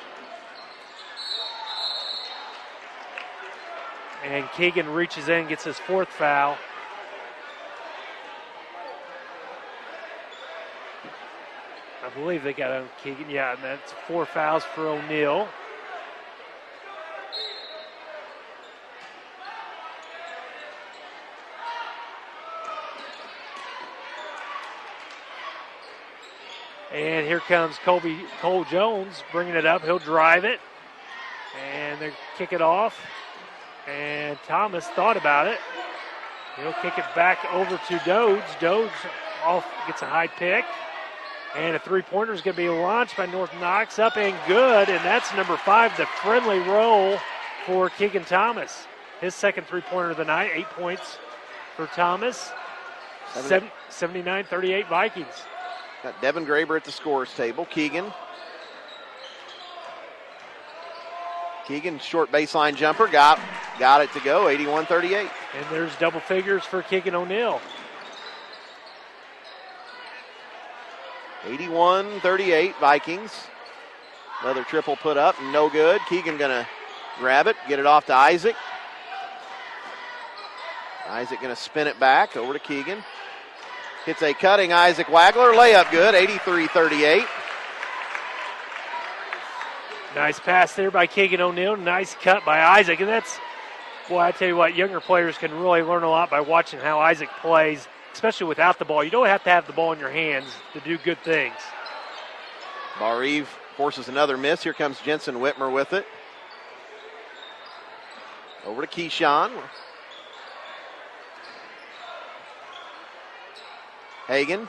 And Keegan reaches in, gets his 4th foul. I believe they got on Keegan. Yeah, and that's 4 fouls for O'Neill. And here comes Cole Jones bringing it up. He'll drive it. And they kick it off. And Thomas thought about it. He'll kick it back over to Dodes. Dodes gets a high pick. And a three-pointer is going to be launched by North Knox. Up and good. And that's number 5, the friendly roll for Keegan Thomas. His second three-pointer of the night. 8 points for Thomas. 79-38 Vikings. Got Devin Graber at the scores table. Keegan, short baseline jumper. Got it to go, 81-38. And there's double figures for Keegan O'Neill. 81-38 Vikings. Another triple put up, no good. Keegan going to grab it, get it off to Isaac. Isaac going to spin it back over to Keegan. Hits a cutting Isaac Wagler. Layup good, 83-38. Nice pass there by Keegan O'Neill. Nice cut by Isaac. And that's, boy, I tell you what, younger players can really learn a lot by watching how Isaac plays, especially without the ball. You don't have to have the ball in your hands to do good things. Bar Eve forces another miss. Here comes Jensen Whitmer with it. Over to Keyshawn. Hagan.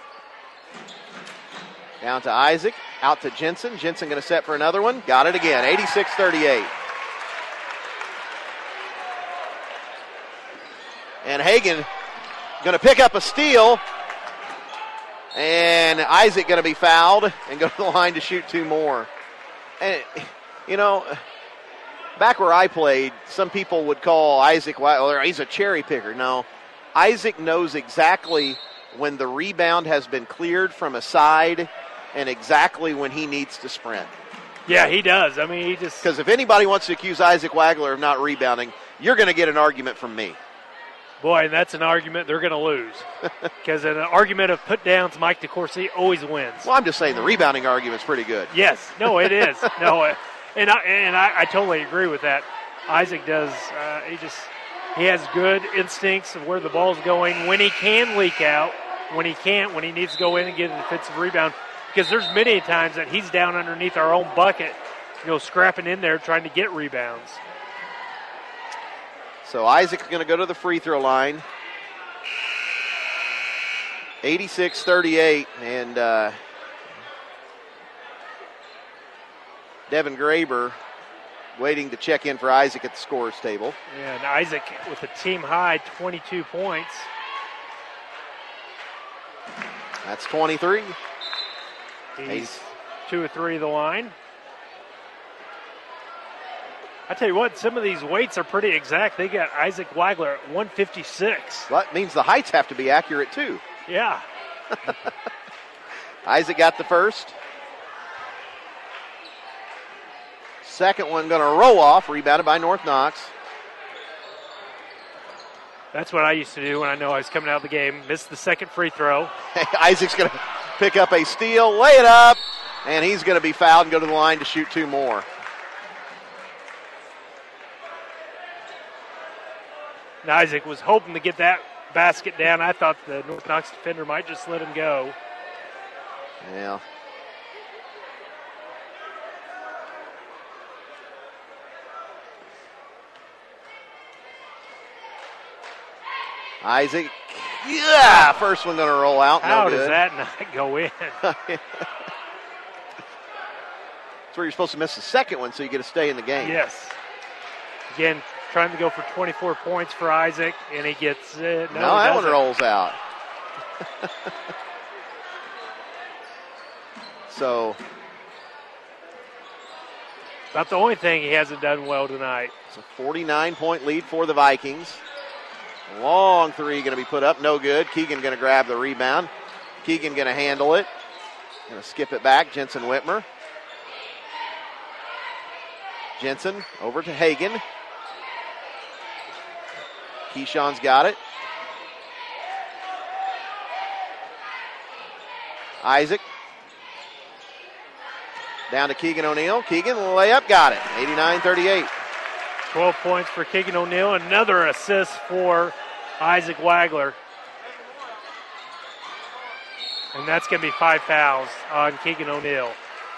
Down to Isaac. Out to Jensen. Jensen going to set for another one. Got it again. 86-38. And Hagan going to pick up a steal. And Isaac going to be fouled and go to the line to shoot 2 more. And, you know, back where I played, some people would call Isaac, well, he's a cherry picker. No, Isaac knows exactly when the rebound has been cleared from a side and exactly when he needs to sprint. Yeah, he does. I mean, he just... Because if anybody wants to accuse Isaac Wagler of not rebounding, you're going to get an argument from me. Boy, that's an argument they're going to lose. Because in an argument of put-downs, Mike DeCourcy always wins. Well, I'm just saying the rebounding argument's pretty good. Yes. No, it is. No, and I totally agree with that. Isaac does. He has good instincts of where the ball's going, when he can leak out, when he can't, when he needs to go in and get a defensive rebound. Because there's many times that he's down underneath our own bucket, scrapping in there trying to get rebounds. So Isaac's going to go to the free throw line. 86-38, and Devin Graber waiting to check in for Isaac at the scorer's table. Yeah, and Isaac with a team-high 22 points. That's 23. He's 2 or 3 of the line. I tell you what, some of these weights are pretty exact. They got Isaac Wagler at 156. Well, that means the heights have to be accurate, too. Yeah. Isaac got the first. Second one going to roll off, rebounded by North Knox. That's what I used to do when I know I was coming out of the game. Missed the second free throw. Isaac's going to pick up a steal, lay it up, and he's going to be fouled and go to the line to shoot 2 more. And Isaac was hoping to get that basket down. I thought the North Knox defender might just let him go. Yeah. Isaac, yeah, first one going to roll out. How no does good. that not go in? That's where you're supposed to miss the second one so you get to stay in the game. Yes. Again, trying to go for 24 points for Isaac, and he gets it. No, that one rolls out. So, about the only thing he hasn't done well tonight. It's a 49-point lead for the Vikings. Long three going to be put up, no good. Keegan going to grab the rebound. Keegan going to handle it. Going to skip it back, Jensen Whitmer. Jensen over to Hagan. Keyshawn's got it. Isaac. Down to Keegan O'Neill. Keegan, layup, got it. 89-38. 12 points for Keegan O'Neill. Another assist for Isaac Wagler. And that's going to be 5 fouls on Keegan O'Neill.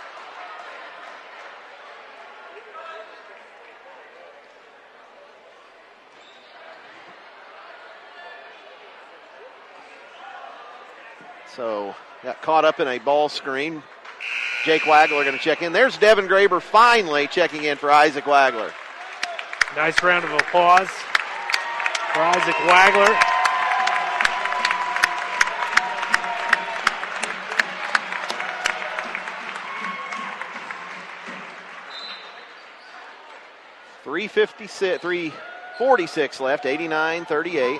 So, got caught up in a ball screen. Jake Wagler going to check in. There's Devin Graber finally checking in for Isaac Wagler. Nice round of applause for Isaac Wagler. .346 left, 89-38.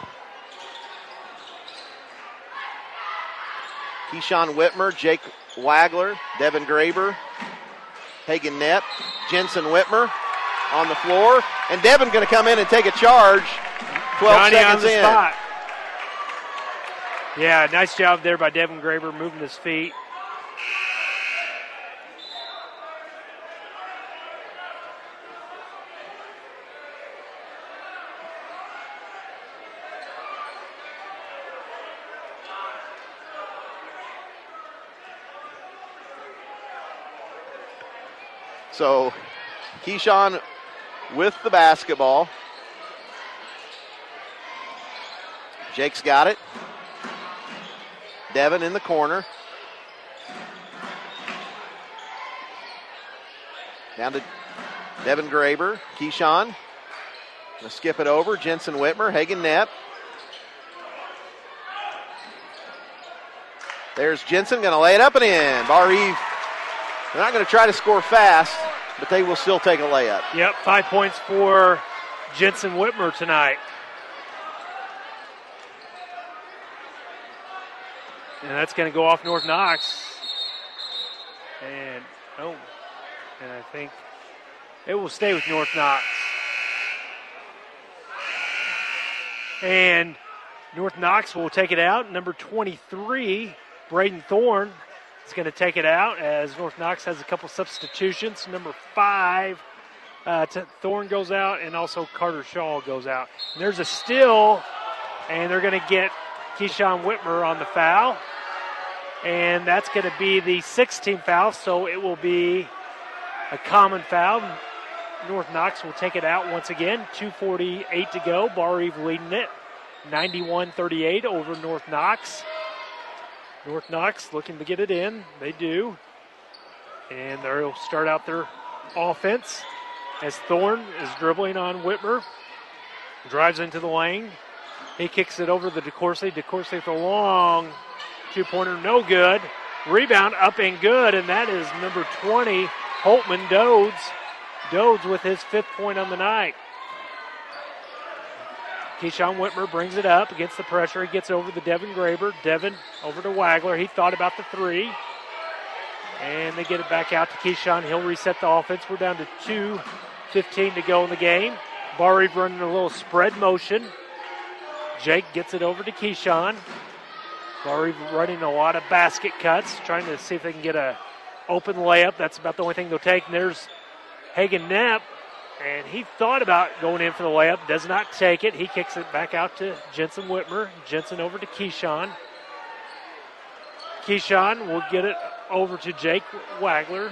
Keyshawn Whitmer, Jake Wagler, Devin Graber, Hagan Knepp, Jensen Whitmer on the floor. And Devin going to come in and take a charge. 12 Johnny seconds on the in. spot. Yeah, nice job there by Devin Graber moving his feet. So, Keyshawn with the basketball. Jake's got it. Devin in the corner. Down to Devin Graber. Keyshawn. Gonna skip it over. Jensen Whitmer. Hagan Knepp. There's Jensen. Gonna lay it up and in. Bar Eve. They're not going to try to score fast, but they will still take a layup. Yep, 5 points for Jensen Whitmer tonight. And that's going to go off North Knox. And I think it will stay with North Knox. And North Knox will take it out. Number 23, Braden Thorne, is going to take it out as North Knox has a couple substitutions. Number 5, Thorne goes out, and also Carter Shaw goes out. And there's a steal, and they're going to get Keyshawn Whitmer on the foul. And that's going to be the 16th foul, so it will be a common foul. North Knox will take it out once again. 2:48 to go. Bar Eve leading it 91-38 over North Knox. North Knox looking to get it in. They do. And they'll start out their offense as Thorne is dribbling on Whitmer. Drives into the lane. He kicks it over to DeCourcy. DeCourcy with a long two-pointer, no good. Rebound up and good, and that is number 20, Holtman Dodds. Dodds with his 5th point on the night. Keyshawn Whitmer brings it up against the pressure. He gets over to Devin Graber. Devin over to Wagler. He thought about the 3. And they get it back out to Keyshawn. He'll reset the offense. We're down to 2:15 to go in the game. Bar Eve running a little spread motion. Jake gets it over to Keyshawn. Bar Eve running a lot of basket cuts, trying to see if they can get a open layup. That's about the only thing they'll take. And there's Hagan Knepp. And he thought about going in for the layup, does not take it. He kicks it back out to Jensen Whitmer. Jensen over to Keyshawn. Keyshawn will get it over to Jake Wagler.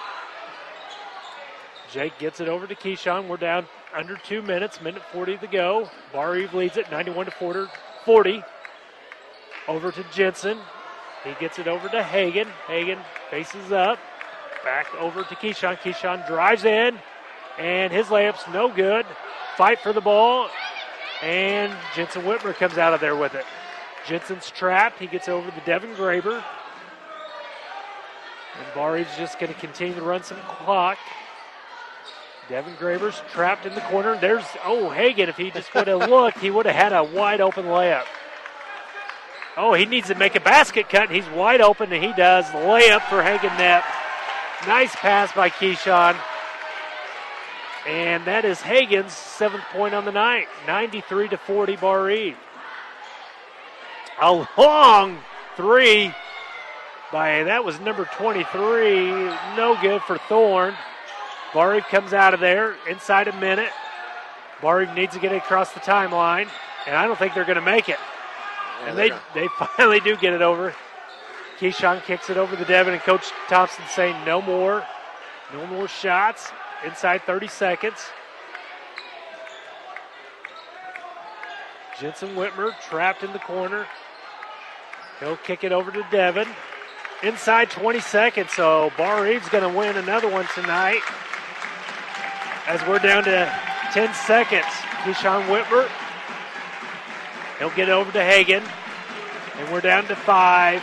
Jake gets it over to Keyshawn. We're down under 2 minutes, minute 40 to go. Bar Eve leads it 91-40. 40. Over to Jensen. He gets it over to Hagan. Hagan faces up. Back over to Keyshawn. Keyshawn drives in, and his layup's no good. Fight for the ball, and Jensen Whitmer comes out of there with it. Jensen's trapped. He gets over to Devin Graber. And Barry's just going to continue to run some clock. Devin Graber's trapped in the corner. There's, Hagan, if he just would have looked, he would have had a wide open layup. Oh, he needs to make a basket cut. He's wide open, and he does. The layup for Hagan Knepp. Nice pass by Keyshawn. And that is Hagan's 7th point on the night. 93-40 Bar Eve. A long three that was number 23. No good for Thorne. Bar Eve comes out of there inside a minute. Bar Eve needs to get it across the timeline, and I don't think they're going to make it. Yeah, and they finally do get it over. Keyshawn kicks it over to Devin, and Coach Thompson saying no more shots inside 30 seconds. Jensen Whitmer trapped in the corner. He'll kick it over to Devin. Inside 20 seconds, so Bar Eve's going to win another one tonight. As we're down to 10 seconds, Keyshawn Whitmer. He'll get it over to Hagan. And we're down to 5,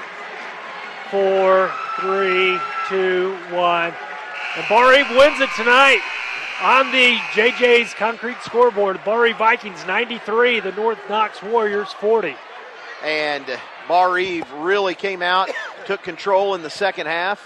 4, 3, 2, 1. And Bar Eve wins it tonight on the JJ's Concrete scoreboard. Bar Eve Vikings 93, the North Knox Warriors 40. And Bar Eve really came out, took control in the second half.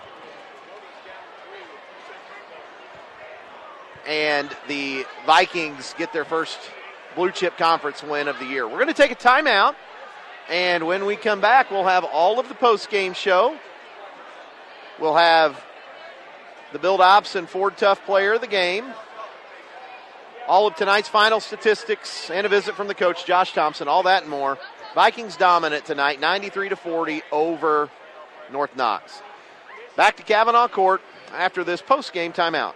And the Vikings get their first Blue Chip Conference win of the year. We're going to take a timeout, and when we come back, we'll have all of the post-game show. We'll have the Bill Dobson Ford Tough Player of the Game, all of tonight's final statistics, and a visit from the coach, Josh Thompson, all that and more. Vikings dominant tonight, 93-40 over North Knox. Back to Kavanaugh Court after this post-game timeout.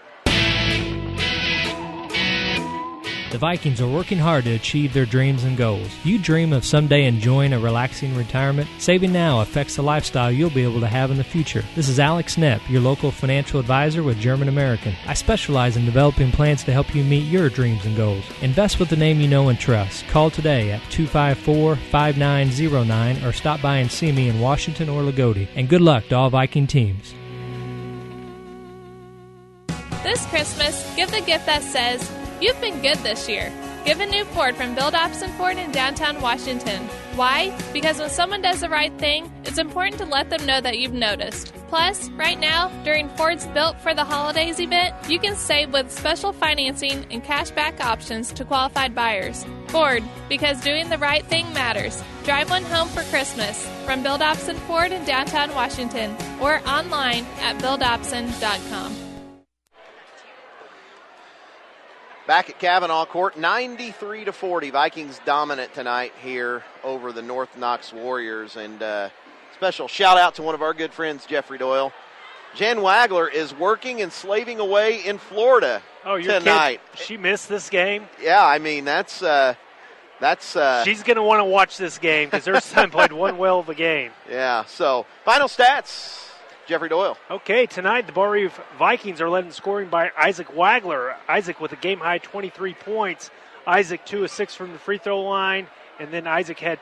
The Vikings are working hard to achieve their dreams and goals. You dream of someday enjoying a relaxing retirement? Saving now affects the lifestyle you'll be able to have in the future. This is Alex Knepp, your local financial advisor with German American. I specialize in developing plans to help you meet your dreams and goals. Invest with the name you know and trust. Call today at 254-5909 or stop by and see me in Washington or Lagodi. And good luck to all Viking teams. This Christmas, give the gift that says, "You've been good this year." Give a new Ford from Bill Dobson Ford in downtown Washington. Why? Because when someone does the right thing, it's important to let them know that you've noticed. Plus, right now, during Ford's Built for the Holidays event, you can save with special financing and cashback options to qualified buyers. Ford, because doing the right thing matters. Drive one home for Christmas from Bill Dobson Ford in downtown Washington or online at BillDobson.com. Back at Kavanaugh Court, 93-40. Vikings dominant tonight here over the North Knox Warriors. And special shout out to one of our good friends, Jeffrey Doyle. Jen Wagler is working and slaving away in Florida tonight. She missed this game? Yeah, I mean, that's she's going to want to watch this game because her son played one well of a game. Yeah, so final stats. Jeffrey Doyle. Okay, tonight the Bar Eve Vikings are led in scoring by Isaac Wagler. Isaac with a game-high 23 points. Isaac 2 of 6 from the free throw line. And then Isaac had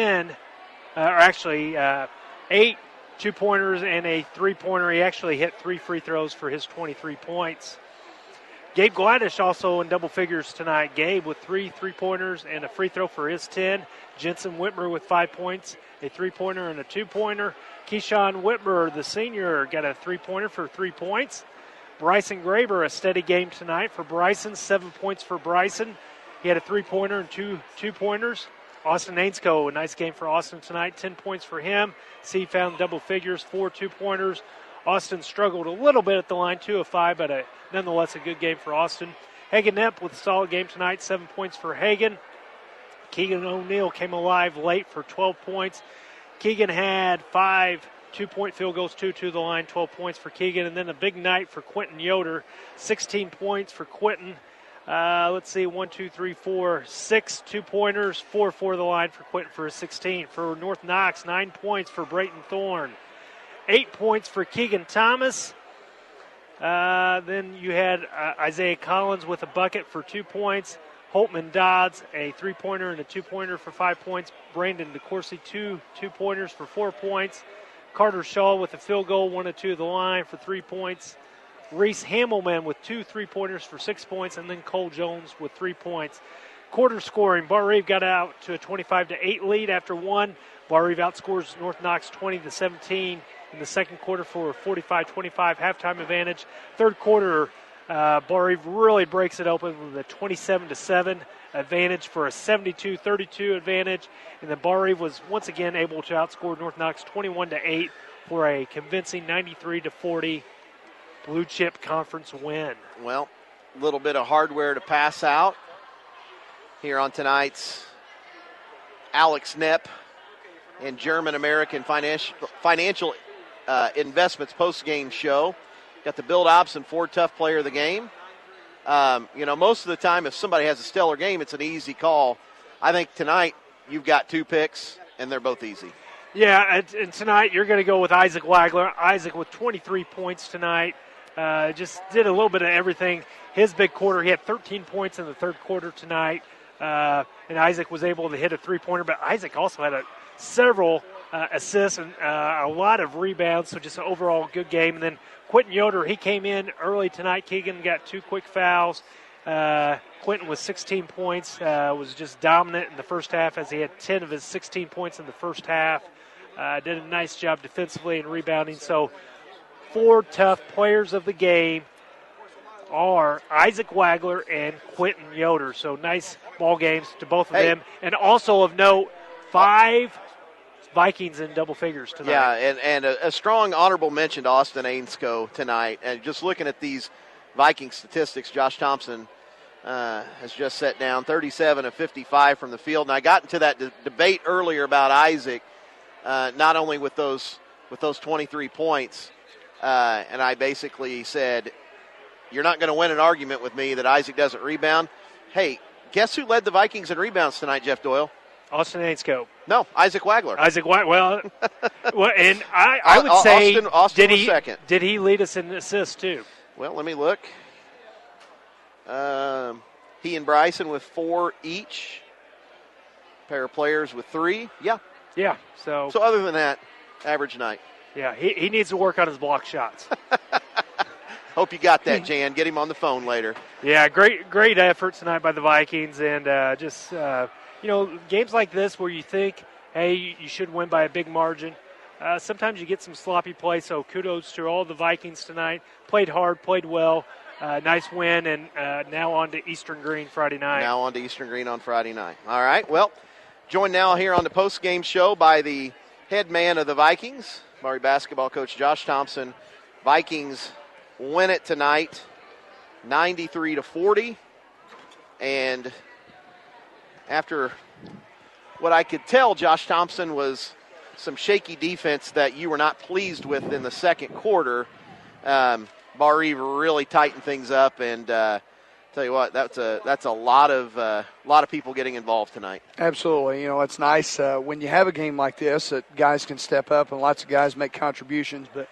8 two-pointers and a three-pointer. He actually hit 3 free throws for his 23 points. Gabe Gladish also in double figures tonight. Gabe with 3 three-pointers and a free throw for his 10. Jensen Whitmer with 5 points, a three-pointer and a two-pointer. Keyshawn Whitmer, the senior, got a three-pointer for 3 points. Bryson Graber, a steady game tonight for Bryson, 7 points for Bryson. He had a three-pointer and two-pointers. Austin Ainscoe, a nice game for Austin tonight, 10 points for him. C found double figures, 4 two-pointers. Austin struggled a little bit at the line, 2 of 5, but nonetheless a good game for Austin. Hagan Knepp with a solid game tonight, 7 points for Hagan. Keegan O'Neill came alive late for 12 points. Keegan had 5 two-point field goals, 2 to the line, 12 points for Keegan. And then a big night for Quentin Yoder, 16 points for Quentin. Let's see, 1, 2, 3, 4, 6 2-pointers, 4 for the line for Quinton for a 16. For North Knox, 9 points for Brayton Thorne, 8 points for Keegan Thomas. Then you had Isaiah Collins with a bucket for 2 points. Holtman Dodds, a 3-pointer and a 2-pointer for 5 points. Brandon DeCourcy, 2 2-pointers for 4 points. Carter Shaw with a field goal, 1 of 2 of the line for 3 points. Reese Hammelman with 2 3-pointers for 6 points, and then Cole Jones with 3 points. Quarter scoring, Bar Reeve got out to a 25-8 lead after 1. Bar Reeve outscores North Knox 20-17 in the second quarter for a 45-25 halftime advantage. Third quarter, Bar Reeve really breaks it open with a 27-7 advantage for a 72-32 advantage, and then Bar Reeve was once again able to outscore North Knox 21-8 for a convincing 93-40 Blue Chip Conference win. Well, a little bit of hardware to pass out here on tonight's Alex Knepp and German American Financial Investments post-game show. Got the Bill Dobson Ford Tough Player of the Game. Most of the time if somebody has a stellar game, it's an easy call. I think tonight you've got 2 picks, and they're both easy. Yeah, and tonight you're going to go with Isaac Wagler. Isaac with 23 points tonight. Just did a little bit of everything. His big quarter, he had 13 points in the third quarter tonight, and Isaac was able to hit a 3-pointer, but Isaac also had several assists and a lot of rebounds, so just an overall good game. And then Quentin Yoder, he came in early tonight. Keegan got 2 quick fouls. Quentin with 16 points, was just dominant in the first half as he had 10 of his 16 points in the first half. Did a nice job defensively and rebounding. So 4 tough players of the game are Isaac Wagler and Quentin Yoder. So nice ball games to both of them. And also of note, 5 Vikings in double figures tonight. Yeah, and a strong honorable mention to Austin Ainscoe tonight. And just looking at these Viking statistics, Josh Thompson has just set down 37 of 55 from the field. And I got into that debate earlier about Isaac, not only with those 23 points, and I basically said, you're not going to win an argument with me that Isaac doesn't rebound. Hey, guess who led the Vikings in rebounds tonight, Jeff Doyle? Austin Ainscoe. No, Isaac Wagler. Isaac Wagler. Well, and I would say, Austin was second. Did he lead us in assists too? Well, let me look. He and Bryson with 4 each. Pair of players with 3. Yeah. Yeah. So other than that, average night. Yeah, he needs to work on his block shots. Hope you got that, Jan. Get him on the phone later. Yeah, great effort tonight by the Vikings, and games like this where you think, hey, you should win by a big margin. Sometimes you get some sloppy play, so kudos to all the Vikings tonight. Played hard, played well. Nice win, and now on to Eastern Green Friday night. Now on to Eastern Green on Friday night. All right, well, joined now here on the post-game show by the head man of the Vikings, Murray basketball coach Josh Thompson. Vikings win it tonight, 93-40. And after what I could tell, Josh Thompson, was some shaky defense that you were not pleased with in the second quarter. Bar Reeve really tightened things up, and tell you what, that's a lot of people getting involved tonight. Absolutely. It's nice when you have a game like this that guys can step up and lots of guys make contributions. But,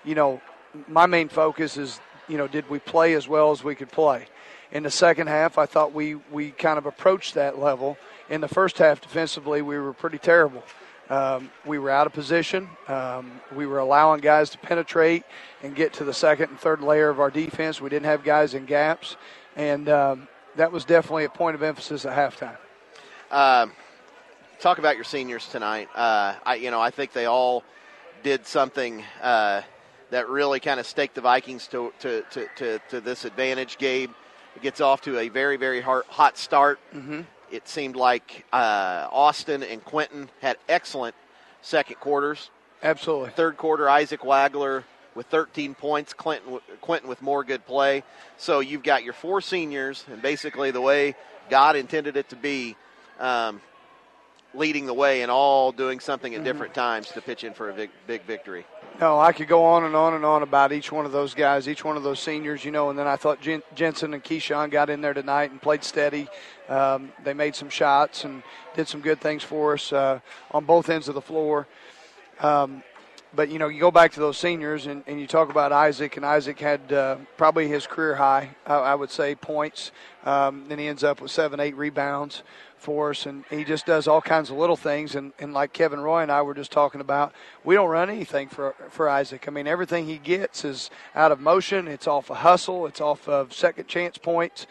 my main focus is, did we play as well as we could play? In the second half, I thought we kind of approached that level. In the first half, defensively, we were pretty terrible. We were out of position. We were allowing guys to penetrate and get to the second and third layer of our defense. We didn't have guys in gaps. And that was definitely a point of emphasis at halftime. Talk about your seniors tonight. I think they all did something that really kind of staked the Vikings to this advantage. Gabe gets off to a very, very hot start. Mm-hmm. It seemed like Austin and Quentin had excellent second quarters. Absolutely. Third quarter, Isaac Wagler with 13 points, Quentin with more good play. So you've got your 4 seniors, and basically the way God intended it to be, leading the way and all doing something at different times to pitch in for a big victory. No, I could go on and on and on about each one of those guys, each one of those seniors, and then I thought Jensen and Keyshawn got in there tonight and played steady. They made some shots and did some good things for us on both ends of the floor. But, you go back to those seniors and you talk about Isaac, and Isaac had probably his career high, I would say, points. Then he ends up with 7-8 rebounds for us, and he just does all kinds of little things. And like Kevin Roy and I were just talking about, we don't run anything for Isaac. I mean, everything he gets is out of motion. It's off of hustle. It's off of second chance points.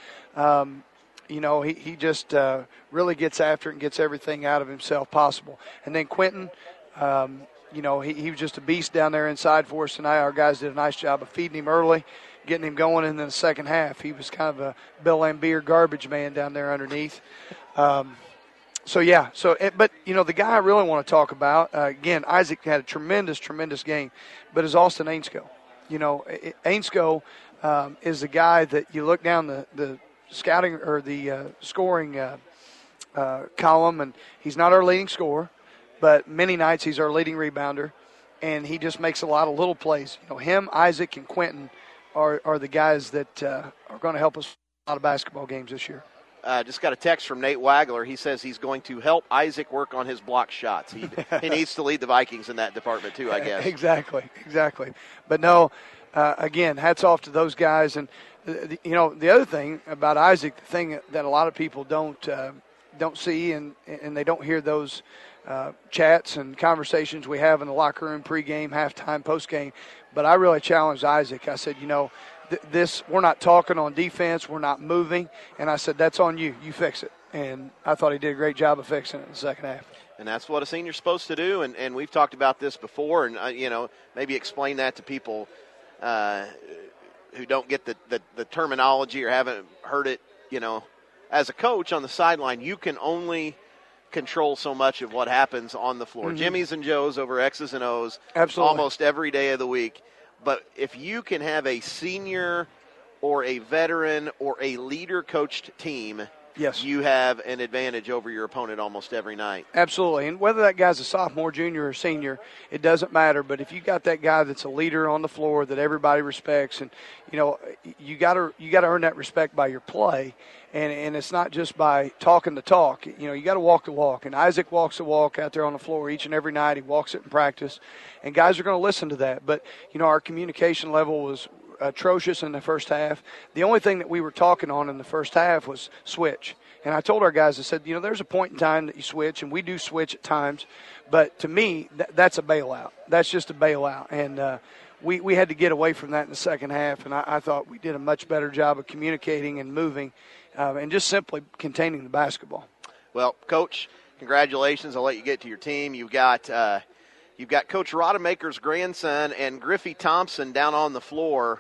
He just really gets after it and gets everything out of himself possible. And then Quentin, he was just a beast down there inside for us tonight. Our guys did a nice job of feeding him early, getting him going, and then the second half, he was kind of a Bill Laimbeer garbage man down there underneath. But the guy I really want to talk about, again, Isaac had a tremendous game, but is Austin Ainscoe. Ainscoe is the guy that you look down the scouting or the scoring column, and he's not our leading scorer, but many nights he's our leading rebounder, and he just makes a lot of little plays. Him, Isaac, and Quentin are the guys that are going to help us a lot of basketball games this year. Just got a text from Nate Wagler. He says he's going to help Isaac work on his block shots. He needs to lead the Vikings in that department too, I guess. Exactly. But no, again, hats off to those guys. And the other thing about Isaac, the thing that a lot of people don't see and they don't hear those chats and conversations we have in the locker room, pregame, halftime, postgame. But I really challenged Isaac. I said, we're not talking on defense. We're not moving. And I said, that's on you. You fix it. And I thought he did a great job of fixing it in the second half. And that's what a senior's supposed to do. And we've talked about this before. And, maybe explain that to people who don't get the terminology or haven't heard it. As a coach on the sideline, you can only control so much of what happens on the floor. Mm-hmm. Jimmy's and Joe's over X's and O's. Absolutely. Almost every day of the week. But if you can have a senior or a veteran or a leader-coached team, yes, you have an advantage over your opponent almost every night. Absolutely. And whether that guy's a sophomore, junior, or senior, it doesn't matter. But if you got that guy that's a leader on the floor that everybody respects, and you got to earn that respect by your play. And it's not just by talking the talk. You got to walk the walk. And Isaac walks the walk out there on the floor each and every night. He walks it in practice. And guys are going to listen to that. But, our communication level was atrocious in the first half. The only thing that we were talking on in the first half was switch. And I told our guys, I said, there's a point in time that you switch, and we do switch at times. But to me, that's a bailout. That's just a bailout. And we had to get away from that in the second half. And I thought we did a much better job of communicating and moving. And just simply containing the basketball. Well, Coach, congratulations. I'll let you get to your team. You've got Coach Rodemaker's grandson and Griffey Thompson down on the floor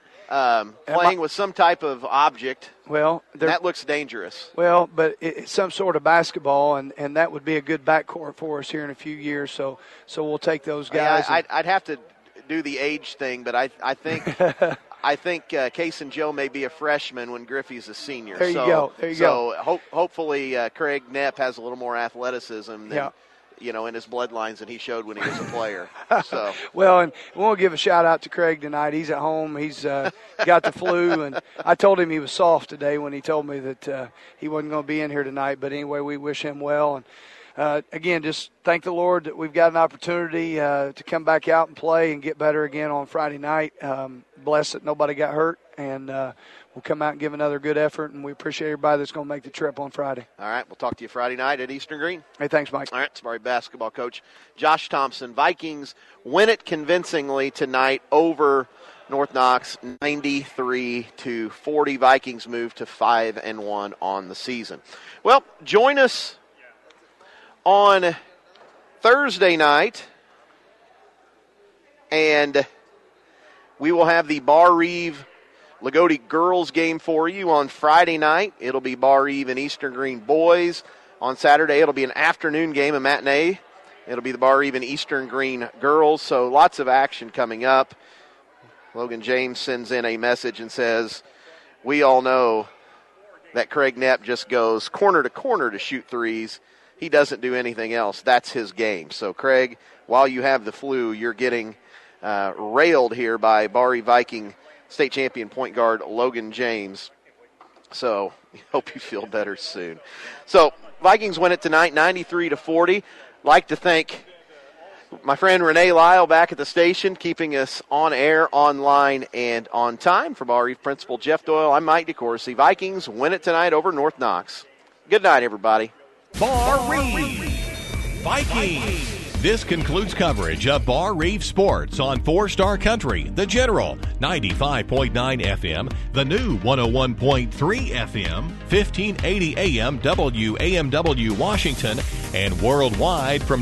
playing with some type of object. Well, that looks dangerous. Well, but it's some sort of basketball, and that would be a good backcourt for us here in a few years. So we'll take those guys. I'd have to do the age thing, but I think I think Case and Joe may be a freshman when Griffey's a senior. There you go. So hopefully Craig Knapp has a little more athleticism than, in his bloodlines than he showed when he was a player. So well, and we'll give a shout-out to Craig tonight. He's at home. He's got the flu, and I told him he was soft today when he told me that he wasn't going to be in here tonight. But anyway, we wish him well. And again, just thank the Lord that we've got an opportunity to come back out and play and get better again on Friday night. Blessed that nobody got hurt, and we'll come out and give another good effort, and we appreciate everybody that's going to make the trip on Friday. All right, we'll talk to you Friday night at Eastern Green. Hey, thanks, Mike. All right, Sparty basketball coach Josh Thompson. Vikings win it convincingly tonight over North Knox, 93-40. Vikings move to 5-1 on the season. Well, join us on Thursday night, and we will have the Bar Eve Lagodi girls game for you on Friday night. It'll be Bar Eve and Eastern Green boys. On Saturday, it'll be an afternoon game, a matinee. It'll be the Bar Eve and Eastern Green girls, so lots of action coming up. Logan James sends in a message and says, we all know that Craig Knapp just goes corner to corner to shoot threes. he doesn't do anything else. That's his game. So, Craig, while you have the flu, you're getting railed here by Barre Viking state champion point guard Logan James. So, hope you feel better soon. So, Vikings win it tonight, 93-40. Like to thank my friend Renee Lyle back at the station, keeping us on air, online, and on time. For Barre Principal Jeff Doyle, I'm Mike DeCourcy. Vikings win it tonight over North Knox. Good night, everybody. Barre Vikings. This concludes coverage of Barre Sports on 4-Star Country, The General, 95.9 FM, the new 101.3 FM, 1580 AM, WAMW Washington, and worldwide from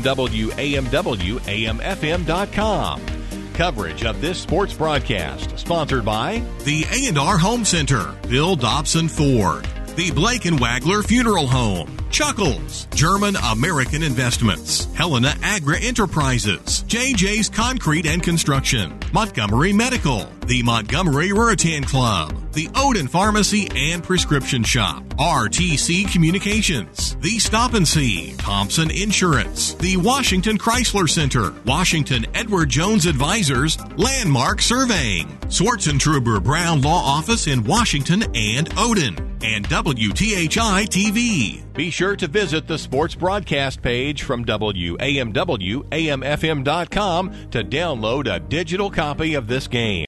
WAMW-AMFM.com. Coverage of this sports broadcast sponsored by the A&R Home Center, Bill Dobson Ford, the Blake and Wagler Funeral Home, Chuckles, German American Investments, Helena Agra Enterprises, JJ's Concrete and Construction, Montgomery Medical, the Montgomery Ruritan Club, the Odin Pharmacy and Prescription Shop, RTC Communications, the Stop and See, Thompson Insurance, the Washington Chrysler Center, Washington Edward Jones Advisors, Landmark Surveying, Swartzentruber Brown Law Office in Washington and Odin, and WTHI TV. Be sure to visit the sports broadcast page from WAMW-AMFM.com to download a digital copy of this game.